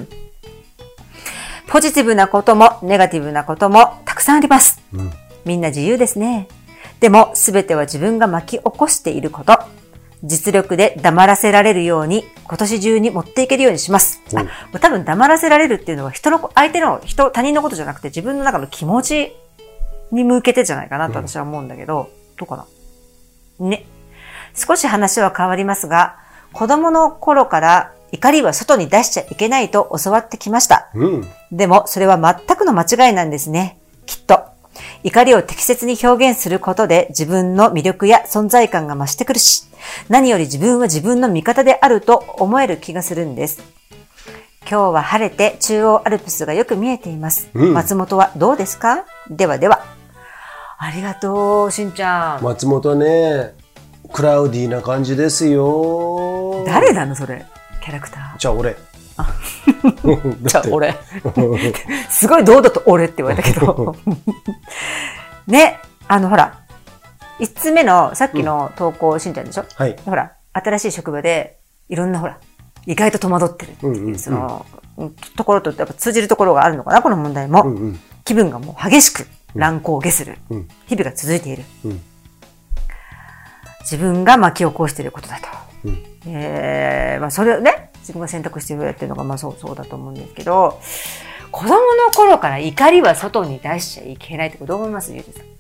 ポジティブなこともネガティブなこともたくさんありますうん。 みんな自由ですねでも全ては自分が巻き起こしていること実力で黙らせられるように今年中に持っていけるようにします。 うんあ、多分黙らせられるっていうのは人の、相手の人、他人のことじゃなくて自分の中の気持ちに向けてじゃないかなと私は思うんだけど、どうかなね。少し話は変わりますが、子供の頃から怒りは外に出しちゃいけないと教わってきました。 うん。 でもそれは全くの間違いなんですね。きっと。怒りを適切に表現することで自分の魅力や存在感が増してくるし、何より自分は自分の味方であると思える気がするんです。今日は晴れて中央アルプスがよく見えています。 うん、 松本はどうですか？ではでは。ありがとう、しんちゃん。 松本ね、クラウディーな感じですよ。 誰なのそれ？キャラクター。 じゃあ俺。 じゃあ俺。すごい堂々と俺って言われたけど。ね、あのほら、一つ目のさっきの投稿しんちゃんでしょ、 はい。 ほら、新しい職場でいろんなほら、意外と戸惑ってるっていう、 うんうんうんその、ところとやっぱ通じるところがあるのかな、この問題も。 うんうん。 気分がもう激しく乱高下する、 うん日々が続いている。 うん自分が巻き起こしていることだと。 うんえー、まあそれをね、自分が選択してやってるのがまあそうそうだと思うんですけど、子供の頃から怒りは外に出しちゃいけないってどう思いますゆうじさ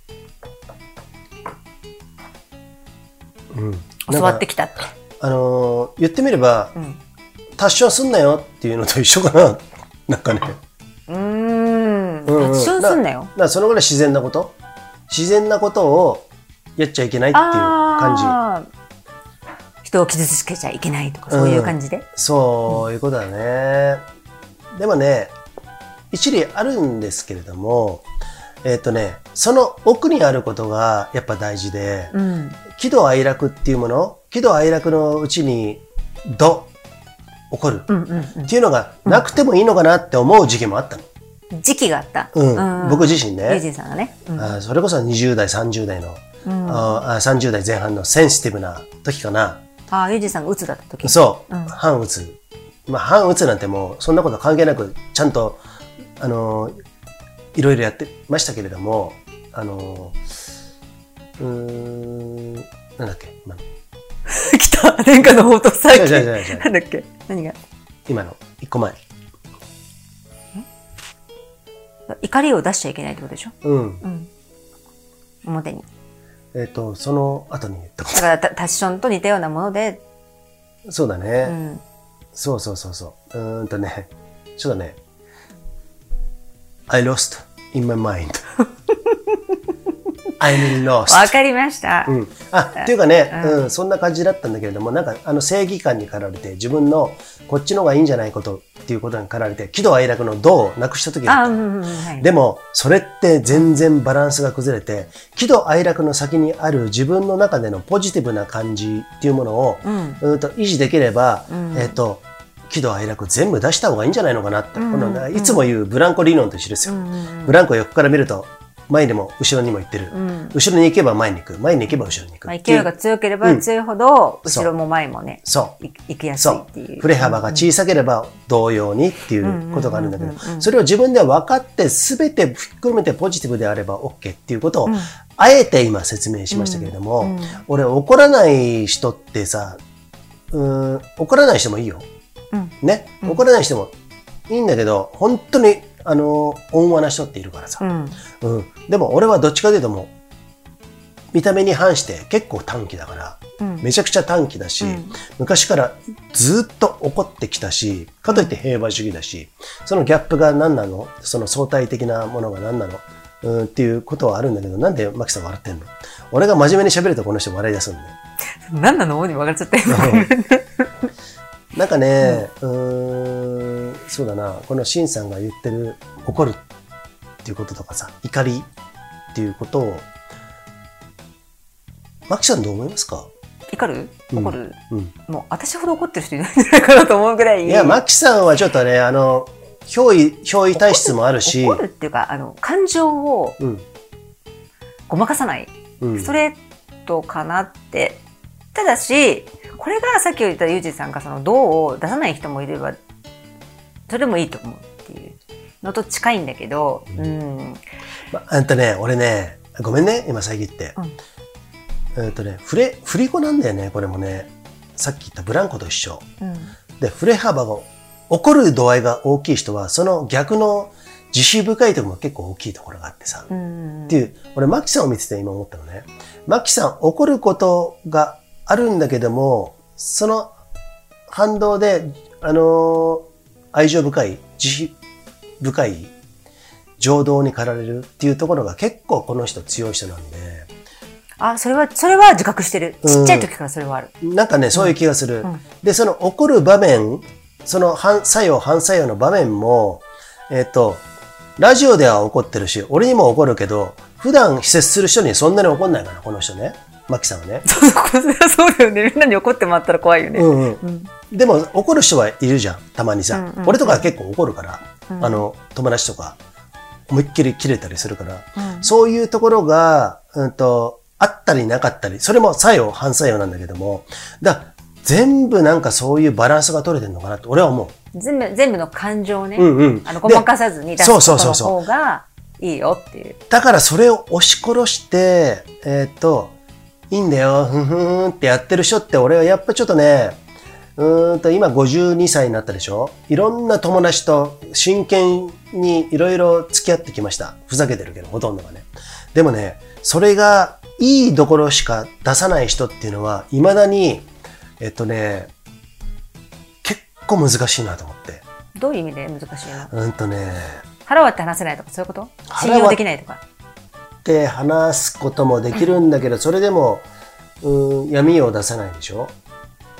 ん。 うん。 教わってきたって。 あのー、言ってみれば、 うん。 達成すんなよっていうのと一緒かな。なんかね。 うーん。 うんうん達成すんなよ。 だからそのぐらい自然なこと自然なことをやっちゃいけないっていう感じ。 あー人を傷つけちゃいけないとか、そういう感じで。 うん、そういうことだね。うん、でもね、一理あるんですけれども、えっとね、その奥にあることがやっぱ大事で、うん、喜怒哀楽っていうもの、喜怒哀楽のうちに、怒、怒るっていうのがなくてもいいのかなって思う時期もあったの。 時期があった。 うん。うん、僕自身ね。 ユージンさんがね。 うん、あそれこそにじゅう代、さんじゅう代の、うん、あさんじゅう代前半のセンシティブな時かな。 ああ、ユージンさんが鬱だった時。 そう。うん、反鬱。まあ、反鬱なんてもう、そんなこと関係なく、ちゃんと、あのー、いろいろやってましたけれども、あのー、うーん、なんだっけ、今の。 来た殿下の宝刀最近。 じゃじゃじゃなんだっけ何が今の、一個前。 怒りを出しちゃいけないってことでしょ。 うん。うん。 表に。 えっと、その後に言ったこと。 だからタッションと似たようなもので。 そうだね。うん、そうそうそうそう。うーんとね、ちょっとね、I lost in my mind.I'm lost. わかりました。 うん。あ、っていうかね、うん、うん、そんな感じだったんだけれども、なんか、あの、正義感に駆られて、自分の、こっちの方がいいんじゃないことっていうことに駆られて、喜怒哀楽の度をなくした時だった。うんうんはい、でも、それって全然バランスが崩れて、喜怒哀楽の先にある自分の中でのポジティブな感じっていうものを、うん、うんと維持できれば、うん、えっと、喜怒哀楽全部出した方がいいんじゃないのかなって、うんうんうん、このいつも言うブランコ理論と一緒ですよ。うんうんうん、ブランコ横から見ると、前にも後ろにも行ってる、うん。後ろに行けば前に行く。前に行けば後ろに行く。 まあ、勢いが強ければ強いほど、後ろも前もね、 そう。 行きやすいっていう。 そう。振れ幅が小さければ同様にっていうことがあるんだけど、それを自分で分かって全て含めてポジティブであれば OK っていうことを、うん、あえて今説明しましたけれども、うんうん、俺怒らない人ってさ、うーん、怒らない人もいいよ。うん、ね、うん。怒らない人もいいんだけど、本当にあの、温和な人っているからさ。うん。うん。でも俺はどっちかというともう、見た目に反して結構短気だから、うん、めちゃくちゃ短気だし、うん、昔からずっと怒ってきたし、かといって平和主義だし、そのギャップが何なの？その相対的なものが何なの？うんっていうことはあるんだけど、なんでマキさん笑ってんの？俺が真面目に喋るとこの人笑い出すんだよ。 何なのに笑っちゃったよ。 なんかね、うん、うーん、そうだな、このシンさんが言ってる怒るっていうこととかさ、怒りっていうことを、マキさんどう思いますか？ 怒る？怒る、うんうん、もう私ほど怒ってる人いないんじゃないかなと思うぐらい。 いや、マキさんはちょっとね、あの、憑依、憑依体質もあるし。 怒るっていうか、あの、感情をごまかさない、うん、ストレートかなって。ただし、これがさっき言ったユージさんがその銅を出さない人もいれば、それもいいと思うっていうのと近いんだけど、うん。うんまあんたね、俺ね、ごめんね、今遮って。うん、えっとね、振れ、振り子なんだよね、これもね。さっき言ったブランコと一緒。うん、で、振れ幅が、怒る度合いが大きい人は、その逆の自信深いところも結構大きいところがあってさ。うん、っていう、俺、マキさんを見てて今思ったのね。マキさん、怒ることがあるんだけども、その反動で、あのー、愛情深い、慈悲深い、情動に駆られるっていうところが結構この人強い人なんで。 あ、それは、それは自覚してる。ちっちゃい時からそれはある。 うん、なんかね、そういう気がする。うんうん、で、その怒る場面、その反作用、反作用の場面も、えっと、ラジオでは怒ってるし、俺にも怒るけど、普段接する人にそんなに怒んないかな、この人ね。マキさんはね。 そうだよね。みんなに怒ってもらったら怖いよね。うんうんうん、でも怒る人はいるじゃん、たまにさ。うんうんうん、俺とか結構怒るから、うん、あの、友達とか、思いっきり切れたりするから、うん、そういうところが、うんと、あったりなかったり、それも作用、反作用なんだけども、だ全部なんかそういうバランスが取れてるのかなと俺は思う。 全部、全部の感情をね、うんうん、あのごまかさずに出すことの方がいいよっていう。 だからそれを押し殺して、えー、っと、いいんだよ、ふんふんってやってる人って俺はやっぱちょっとね、うーんと今ごじゅうにさいになったでしょ？いろんな友達と真剣にいろいろ付き合ってきました。ふざけてるけど、ほとんどがね。でもね、それがいいところしか出さない人っていうのは、未だに、えっとね、結構難しいなと思って。 どういう意味で難しいの？ うんとね、 腹割って話せないとかそういうこと？信用できないとか。 って話すこともできるんだけど、それでも、うん、闇を出さないでしょ？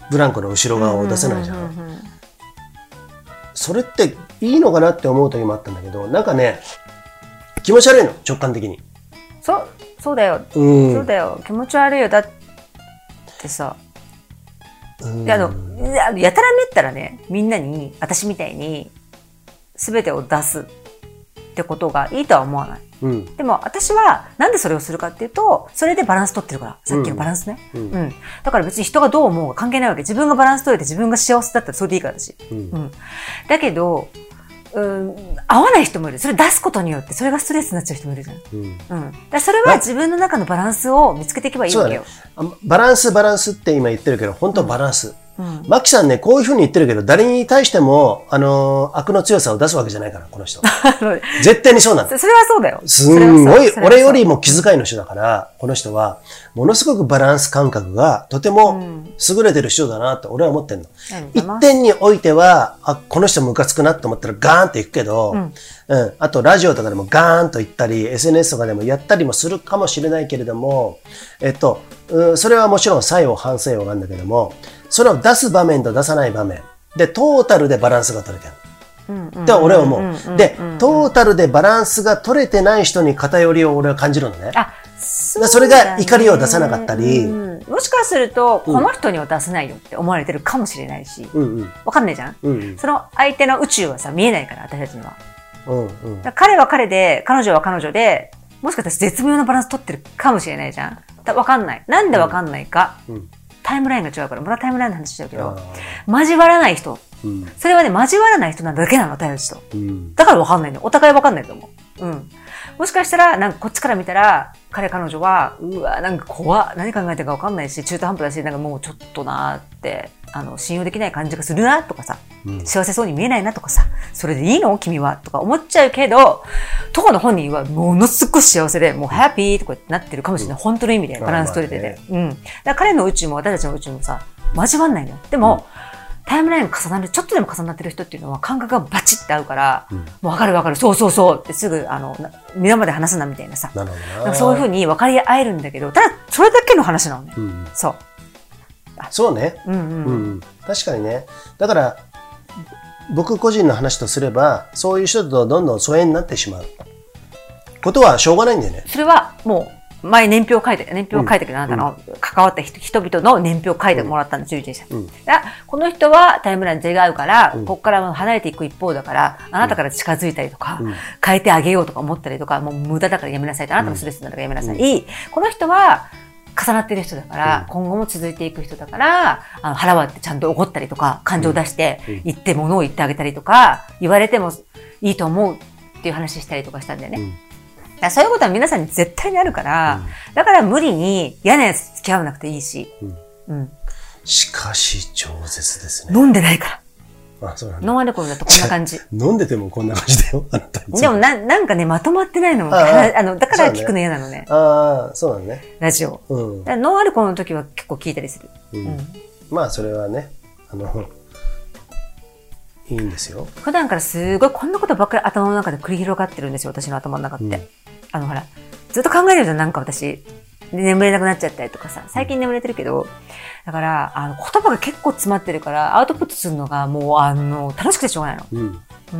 ブランコの後ろ側を出せないじゃん。 うんうんうんうん、 それっていいのかなって思う時もあったんだけど、なんかね、気持ち悪いの、直感的に。 そう、そうだよ。 うん、 そうだよ。気持ち悪いよ。だってさ、うん、であの、やたらめったらね、みんなに、私みたいに、すべてを出すってことがいいとは思わない。うん、でも私はなんでそれをするかっていうと、それでバランス取ってるから、さっきのバランスね。うんうん、だから別に人がどう思うか関係ないわけ。自分がバランス取れて自分が幸せだったらそれでいいから私。うんうん、だけど、うん、合わない人もいる。それ出すことによってそれがストレスになっちゃう人もいるじゃん。うん。うん、だそれは自分の中のバランスを見つけていけばいいわけよ。 そうだね。バランスバランスって今言ってるけど、本当はバランス。うんうん、マキさんね、こういう風に言ってるけど、誰に対しても、あのー、悪の強さを出すわけじゃないから、この人。絶対にそうなの。 それはそうだよ。 すんごい、俺よりも気遣いの人だから、この人は、ものすごくバランス感覚がとても優れてる人だなって俺は思ってんの。うん、一点においては、あ、この人ムカつくなって思ったらガーンっていくけど、うん、うん。あと、ラジオとかでもガーンと言ったり、エスエヌエス とかでもやったりもするかもしれないけれども、えっと、うん、それはもちろん作用、反作用があるんだけども、それを出す場面と出さない場面。で、トータルでバランスが取れてる。って俺は思う。で、トータルでバランスが取れてない人に偏りを俺は感じるのね。あ、そうだね。それが怒りを出さなかったり。 うん、もしかすると、この人には出せないよって思われてるかもしれないし。うんうん、わかんないじゃん、うんうん、その相手の宇宙はさ、見えないから、私たちには。うんうん、だ彼は彼で、彼女は彼女で、もしかしたら絶妙なバランス取ってるかもしれないじゃん。わかんない。なんでわかんないか。うんうんタイムラインが違うから、まだタイムラインの話しちゃうけど、交わらない人、うん。それはね、交わらない人なんだけなの、私たちと。うん、だから分かんないの。お互い分かんないと思う。うん。もしかしたら、なんかこっちから見たら、彼彼女は、うわ、なんか怖っ。何考えてるか分かんないし、中途半端だし、なんかもうちょっとなーって、あの、信用できない感じがするなとかさ、うん、幸せそうに見えないなとかさ、それでいいの君はとか思っちゃうけど、当の本人はものすごく幸せで、もうハッピーとかなってるかもしれない。うん、本当の意味でバランス取れてて。うん。だから彼の宇宙も私たちの宇宙もさ、交わんないのよ。でも、うん、タイムラインが重なる、ちょっとでも重なってる人っていうのは感覚がバチッて合うから、うん、もう分かる分かる、そうそうそうってすぐ、あの、皆まで話すなみたいなさ。なるほどな。なんかそういうふうに分かり合えるんだけど、ただ、それだけの話なのね。うん、そう。 そうね、うんうんうん。確かにね。だから、僕個人の話とすれば、そういう人とどんどん疎遠になってしまうことはしょうがないんだよね。 それはもう、前年表を書いて、年表を書いてくれ、うん、あなたの関わった人、人々の年表を書いてもらったんですよ、ゆうちゃん。この人はタイムライン違うから、うん、ここから離れていく一方だから、あなたから近づいたりとか、うん、変えてあげようとか思ったりとか、もう無駄だからやめなさいと、あなたのストレスなんだからやめなさい。うん、この人は、重なってる人だから、うん、今後も続いていく人だから、あの腹割ってちゃんと怒ったりとか、感情を出して言って物を言ってあげたりとか、言われてもいいと思うっていう話したりとかしたんだよね。うん、だからそういうことは皆さんに絶対にあるから、うん、だから無理に嫌なやつ付き合わなくていいし。 うんうん、しかし超絶ですね。 飲んでないから。 あ、そうなんだ。 ノンアルコールだとこんな感じ。 飲んでてもこんな感じだよ、あなた。 でもな、なんかね、まとまってないのも、ああの、だから聞くの嫌なのね。 ああ、そうなのね。 ラジオ。うん。ノンアルコールの時は結構聞いたりする。 うん。うん、まあ、それはね、あの、いいんですよ。 普段からすごいこんなことばっかり頭の中で繰り広がってるんですよ、私の頭の中って。うん、あの、ほら、ずっと考えるじゃん、なんか私。で、眠れなくなっちゃったりとかさ、最近眠れてるけど、だから、あの、言葉が結構詰まってるから、アウトプットするのがもう、あの、楽しくてしょうがないの。うん。うん。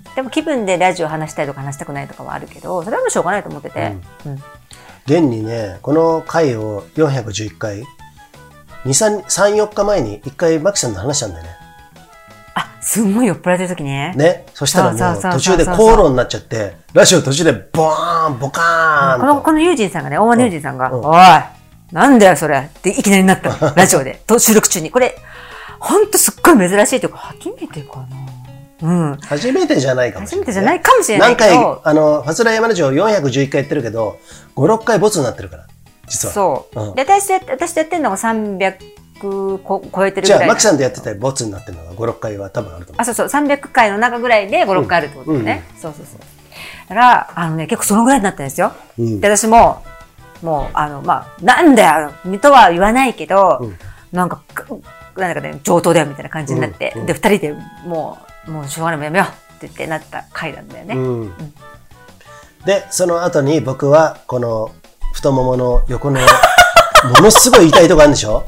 でも気分でラジオ話したいとか話したくないとかはあるけど、それはもうしょうがないと思ってて。うん。うん、 現にね、この回をよんひゃくじゅういっかい、に、さん、よっかまえにいっかいマキさんと話したんだよね。 あ、すんごい酔っ払ってる時ね。 ね。そしたらね、途中で口論になっちゃって、ラジオ途中でボーン、ボカーンこの、このユージンさんがね、大間のユージンさんが、うん、おいなんだよそれっていきなりなったの。ラジオで。と収録中に。これ、ほんとすっごい珍しいというか、初めてかな。うん。 初めてじゃないかもしれない、ね。 初めてじゃないかもしれないけど。 何回、あの、ファスライヤマラジオよんひゃくじゅういっかいやってるけど、ご、ろっかいボツになってるから。実は。 そう。うん、で、私、私とやってるのがさんびゃくこ超えてるぐらい。 じゃあ、マキさんとやってたボツになってるのがご、ろっかいは多分あると思う。 あ、そうそう。さんびゃっかいの中ぐらいでご、ろっかいあるってことだよね。うんうん、そうそうそう。だから、あのね、結構そのぐらいになってるんですよ。うん、で、私も、もう、あの、まあ、なんだよとは言わないけど、うん、なんか、なんだかね、上等だよみたいな感じになって、うんうん、で、二人でもう、もうしょうがないもやめようって言ってなった回なんだよね。うんうん、 で、その後に僕は、この太ももの横の、ものすごい痛いとこあるんでしょ？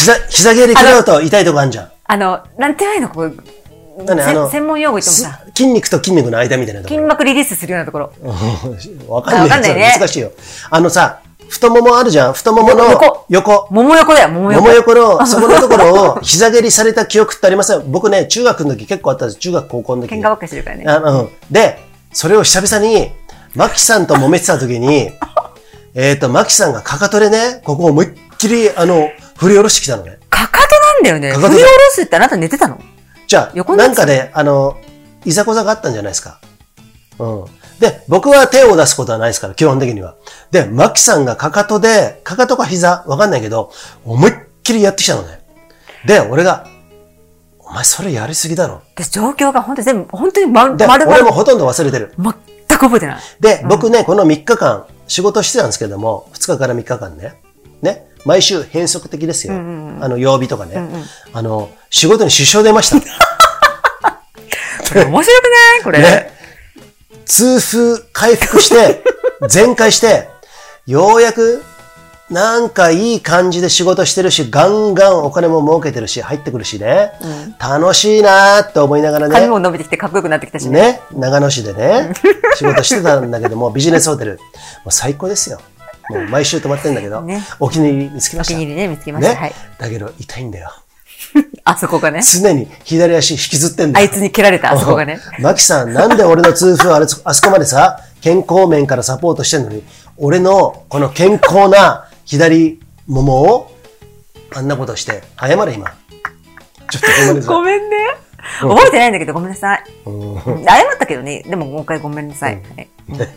膝、膝蹴り食らうと痛いとこあるじゃん。 あの、なんていうの、こう、 何あの専門用語言ってもさ、 筋肉と筋肉の間みたいなところ。 筋膜リリースするようなところ。 わかんない。 わかんないね。 難しいよ。あのさ、太ももあるじゃん。太ももの横。横。 もも横だよ、もも横。 もも横の、そこのところを膝蹴りされた記憶ってありますよ。僕ね、中学の時結構あったんです。中学高校の時。 喧嘩ばっかりしてるからね。 あの、で、それを久々に、マキさんと揉めてた時に、えっと、マキさんがかかとでね、ここを思いっきり、あの、振り下ろしてきたのね。 かかとなんだよね。振り下ろすってあなた寝てたの？ じゃあ、なんかね、あの、いざこざがあったんじゃないですか。うん。で、僕は手を出すことはないですから、基本的には。で、マキさんがかかとで、かかとか膝、わかんないけど、思いっきりやってきたのね。で、俺が、お前それやりすぎだろ。 私状況が本当に全部、本当にまるで、 まる俺もほとんど忘れてる。 全く覚えてない。 で、うん、僕ね、このみっかかん、仕事してたんですけども、ふつかからみっかかんね。ね。毎週変則的ですよ。うんうんうん、あの、曜日とかね。うんうん、あの、仕事に支障出ました。 これ面白くないこれ。ね。 痛風回復して、全開して、ようやく、なんかいい感じで仕事してるし、ガンガンお金も儲けてるし、入ってくるしね。うん、楽しいなーって思いながらね。 髪も伸びてきてかっこよくなってきたしね。 ね。長野市でね、仕事してたんだけども、ビジネスホテル。もう最高ですよ。もう毎週泊まってんだけど、ね、お気に入り見つけました。 お気に入りね、見つけました。ね、はい。 だけど、痛いんだよ。 あそこがね。 常に左足引きずってんだよ。 あいつに蹴られた、あそこがね。 マキさん、なんで俺の痛風あれ、あそこまでさ、健康面からサポートしてんのに、俺のこの健康な左ももを、あんなことして、謝れ今。ちょっとごめんなさい。 ごめんね。覚えてないんだけど、ごめんなさい。謝ったけどね、でももう一回ごめんなさい。はい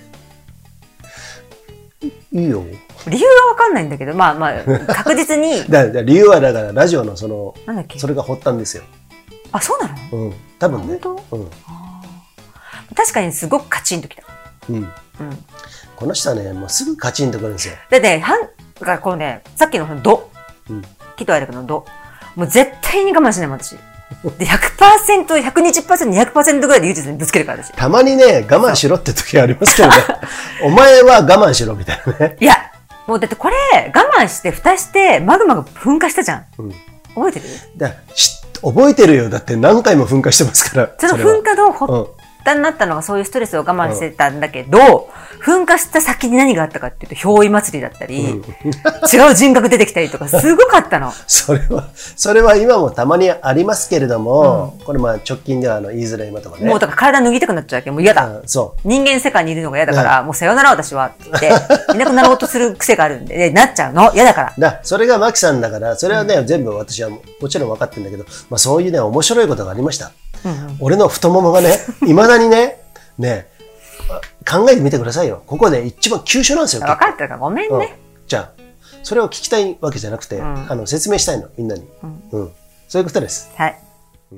いいよ。 理由はわかんないんだけど、まあまあ、確実に。 だだ理由はだから、ラジオのその、なんだっけそれが発端ですよ。 あ、そうなの？ うん。多分ね。 本当？うん。確かにすごくカチンときた。 うん。うん。この人はね、もうすぐカチンとくるんですよ。 だって、はん、がこうね、さっきのド。うん。喜怒哀楽のド。もう絶対に我慢しないもん、私。で、ひゃくパーセント、ひゃくにじゅっパーセント、にひゃくパーセントぐらいで唯一にぶつけるから私。 たまにね、我慢しろって時ありますけどね。お前は我慢しろみたいなね。 いや、もうだってこれ、我慢して、蓋して、マグマが噴火したじゃん。うん、覚えてる？ だし覚えてるよ。だって何回も噴火してますから。 その噴火の発端になったのがそういうストレスを我慢してたんだけど、うん、噴火した先に何があったかっていうと、憑依祭りだったり、うん、違う人格出てきたりとか、すごかったの。 それは、それは今もたまにありますけれども、うん、これまあ直近ではあの言いづらい今とかね。 もうだから体脱ぎたくなっちゃうわけ。もう嫌だ。そう。人間世界にいるのが嫌だから、うん、もうさよなら私はって言って、いなくなろうとする癖があるんで、でなっちゃうの嫌だから。 だ、それがマキさんだから、それはね、うん、全部私はもちろん分かってるんだけど、まあそういうね、面白いことがありました。うんうん、俺の太ももがね、未だにね、ね考えてみてくださいよ。ここで一番急所なんですよ。 分かったからごめんね、うん。 じゃあ、それを聞きたいわけじゃなくて、うん、あの説明したいの、みんなに、うんうん。そういうことです。 はい。うん、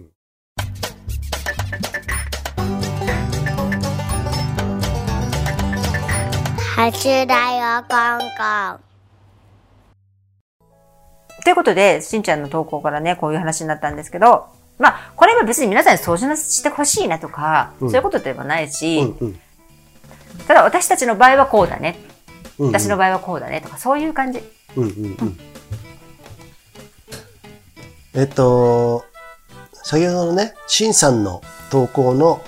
ハチだよ、コンコン。ということで、しんちゃんの投稿からね、こういう話になったんですけど、まあ、これは別に皆さんに掃除してほしいなとか、うん、そういうことではないし、うんうん、ただ私たちの場合はこうだね、うんうん、私の場合はこうだねとか、そういう感じ。うんうんうんうん、 えっと、先ほどのね、しんさんの投稿の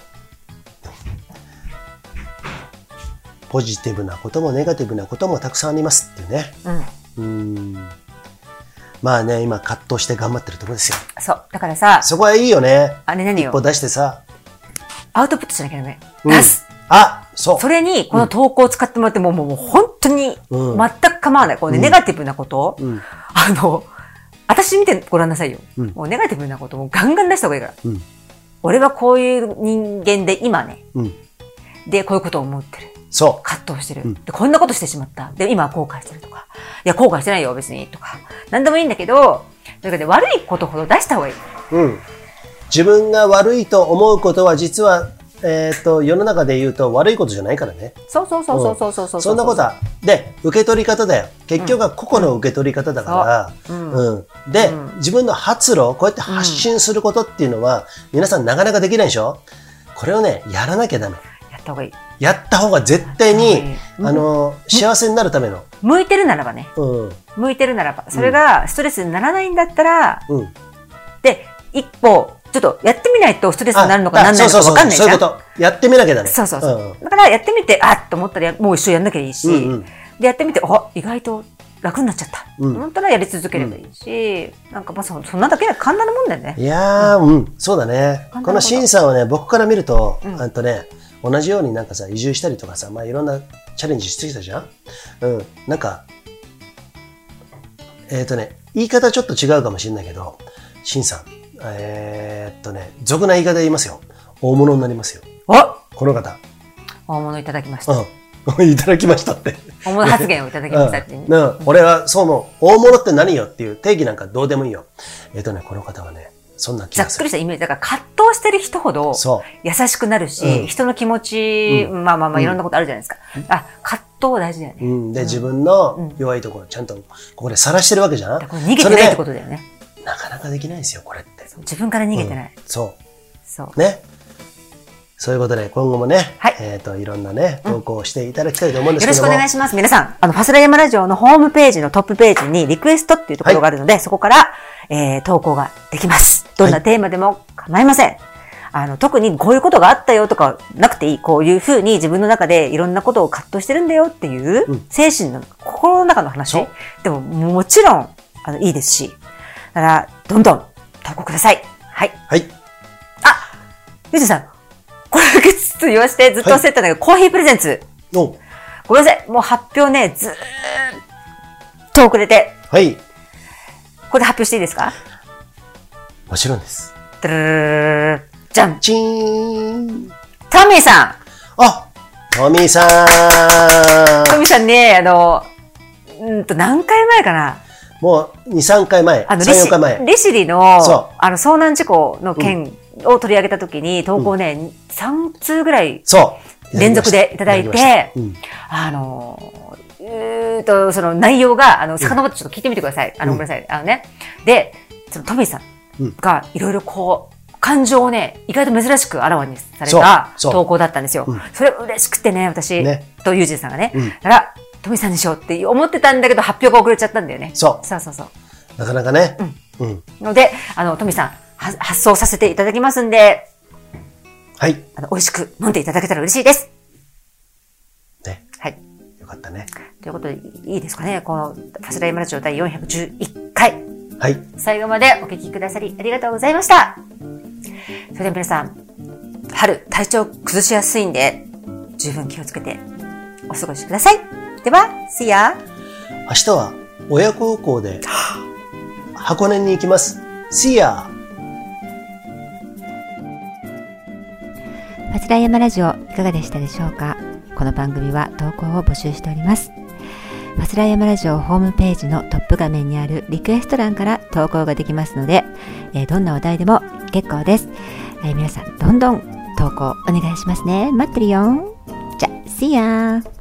ポジティブなこともネガティブなこともたくさんありますっていうね。うん、うーんまあね、今葛藤して頑張ってるところですよ。 そう。だからさ。 そこはいいよね。 あれ何よ。 一歩出してさ。 アウトプットしなきゃダメ。出す。 うん、あ、そう。 それに、この投稿を使ってもらっても、うん、もう、もう本当に、全く構わない。こうね、うん、ネガティブなこと、うん、あの、私見てごらんなさいよ。うん、もうネガティブなこともガンガン出した方がいいから。うん、俺はこういう人間で今ね。うん、で、こういうことを思ってる。そう。葛藤してる、うん。で、こんなことしてしまった。で、今は後悔してるとか。いや、後悔してないよ、別に。とか。なんでもいいんだけど、だからね、悪いことほど出した方がいい。うん。自分が悪いと思うことは、実は、えっと、世の中で言うと悪いことじゃないからね。 そうそうそうそうそうそうそう、うん。 そんなことは。で、受け取り方だよ。結局は個々の受け取り方だから。うん。うん、で、うん、自分の発露、こうやって発信することっていうのは、うん、皆さんなかなかできないでしょ？これをね、やらなきゃダメ。 った方がいい。 やった方が絶対に、 うん、 あの、幸せになるための。 向いてるならばね。 うん。 向いてるならば。それがストレスにならないんだったら、 うん。 で、一歩、ちょっとやってみないとストレスになるのかなんないのか分かんないじゃん。 そういうこと。やってみなきゃだね。 そうそうそう。うん、だからやってみて、あっと思ったらもう一緒やんなきゃいいし、うんうん、で、やってみて、あ、意外と楽になっちゃった。うん、と思ったらやり続ければいいし、うん、なんかまあそ、そんなだけで簡単なもんだよね。 いやー、うん、うん、そうだね。このシンさんはね、僕から見ると、うん、あとね、同じようになんかさ、移住したりとかさ、まあいろんなチャレンジしてきたじゃん。うん。なんか、えっとね、言い方ちょっと違うかもしれないけど、シンさん、えー、っとね、俗な言い方で言いますよ。大物になりますよ。 あこの方。 大物いただきました。 うん。いただきましたって。 大物発言をいただきましたって、ね。 うん。俺はそう思う。大物って何よっていう定義なんかどうでもいいよ。えー、っとね、この方はね、そんな気がする。 ざっくりしたイメージ。だから葛藤してる人ほど優しくなるし、うん、人の気持ち、うん、まあまあまあいろんなことあるじゃないですか。うん、あ、葛藤大事だよね。 うん。で、自分の弱いところちゃんとここで晒してるわけじゃん。 これ逃げてないってことだよね。 なかなかできないですよ、これって。 自分から逃げてない。 うん、そう。 そう。 ね。そういうことで、今後もね、 はい、 えっと、いろんなね、投稿をしていただきたいと思うんですけども、 うん、よろしくお願いします。皆さん、あの、ファスラヤマラジオのホームページのトップページにリクエストっていうところがあるので、はい、そこから、えー、投稿ができます。どんなテーマでも構いません。はい、あの、特にこういうことがあったよとかなくていい。こういうふうに自分の中でいろんなことを葛藤してるんだよっていう、うん、精神の、心の中の話。でも、もちろん、あの、いいですし。だから、どんどん投稿ください。はい。 はい。 あ、ゆずさん。これだけずっと言わしてずっと忘れてたんだけど、はい、コーヒープレゼンツ。 おごめんなさい。もう発表ね、ずーっと遅れて。 はい。 ここで発表していいですか？ もちろんです。 ドゥルルルじゃん。 チーン。 トミーさん。 あ、トミーさん。 トミーさんね、あの、うんと、何回前かな。 もう、に、さんかいまえ。 あの、 さん、よんかいまえ。 利尻の、あの、遭難事故の件を取り上げたときに、投稿ね、うん、さんつうぐらい、そう。連続でいただいて、うん、あの、えーと、その内容が、あの、遡ってちょっと聞いてみてください。うん、あの、ごめんなさい。あのね。で、そのトミーさんが、いろいろこう、感情をね、意外と珍しくあらわにされた投稿だったんですよ。そ, それ嬉しくてね、私、ね、とユージンさんがね。うん、だから、トミーさんでしょって思ってたんだけど、発表が遅れちゃったんだよね。 そう。 そうそうそう。 なかなかね。 うん。うん。ので、あの、トミーさん、発送させていただきますんで、 はい。 あの、美味しく飲んでいただけたら嬉しいです。 ね。 はい。 よかったね。ということで、いいですかね。この、ファスライマラジオ第よんひゃくじゅういっかい。 はい。 最後までお聞きくださりありがとうございました。それでは皆さん、春、体調崩しやすいんで、十分気をつけてお過ごしください。では、See ya! 明日は親孝行で箱根に行きます。See ya! ファスライヤマラジオいかがでしたでしょうか？この番組は投稿を募集しております。ファスライヤマラジオホームページのトップ画面にあるリクエスト欄から投稿ができますので、えー、どんなお題でも結構です。えー、皆さんどんどん投稿お願いしますね。待ってるよ。じゃ、See ya!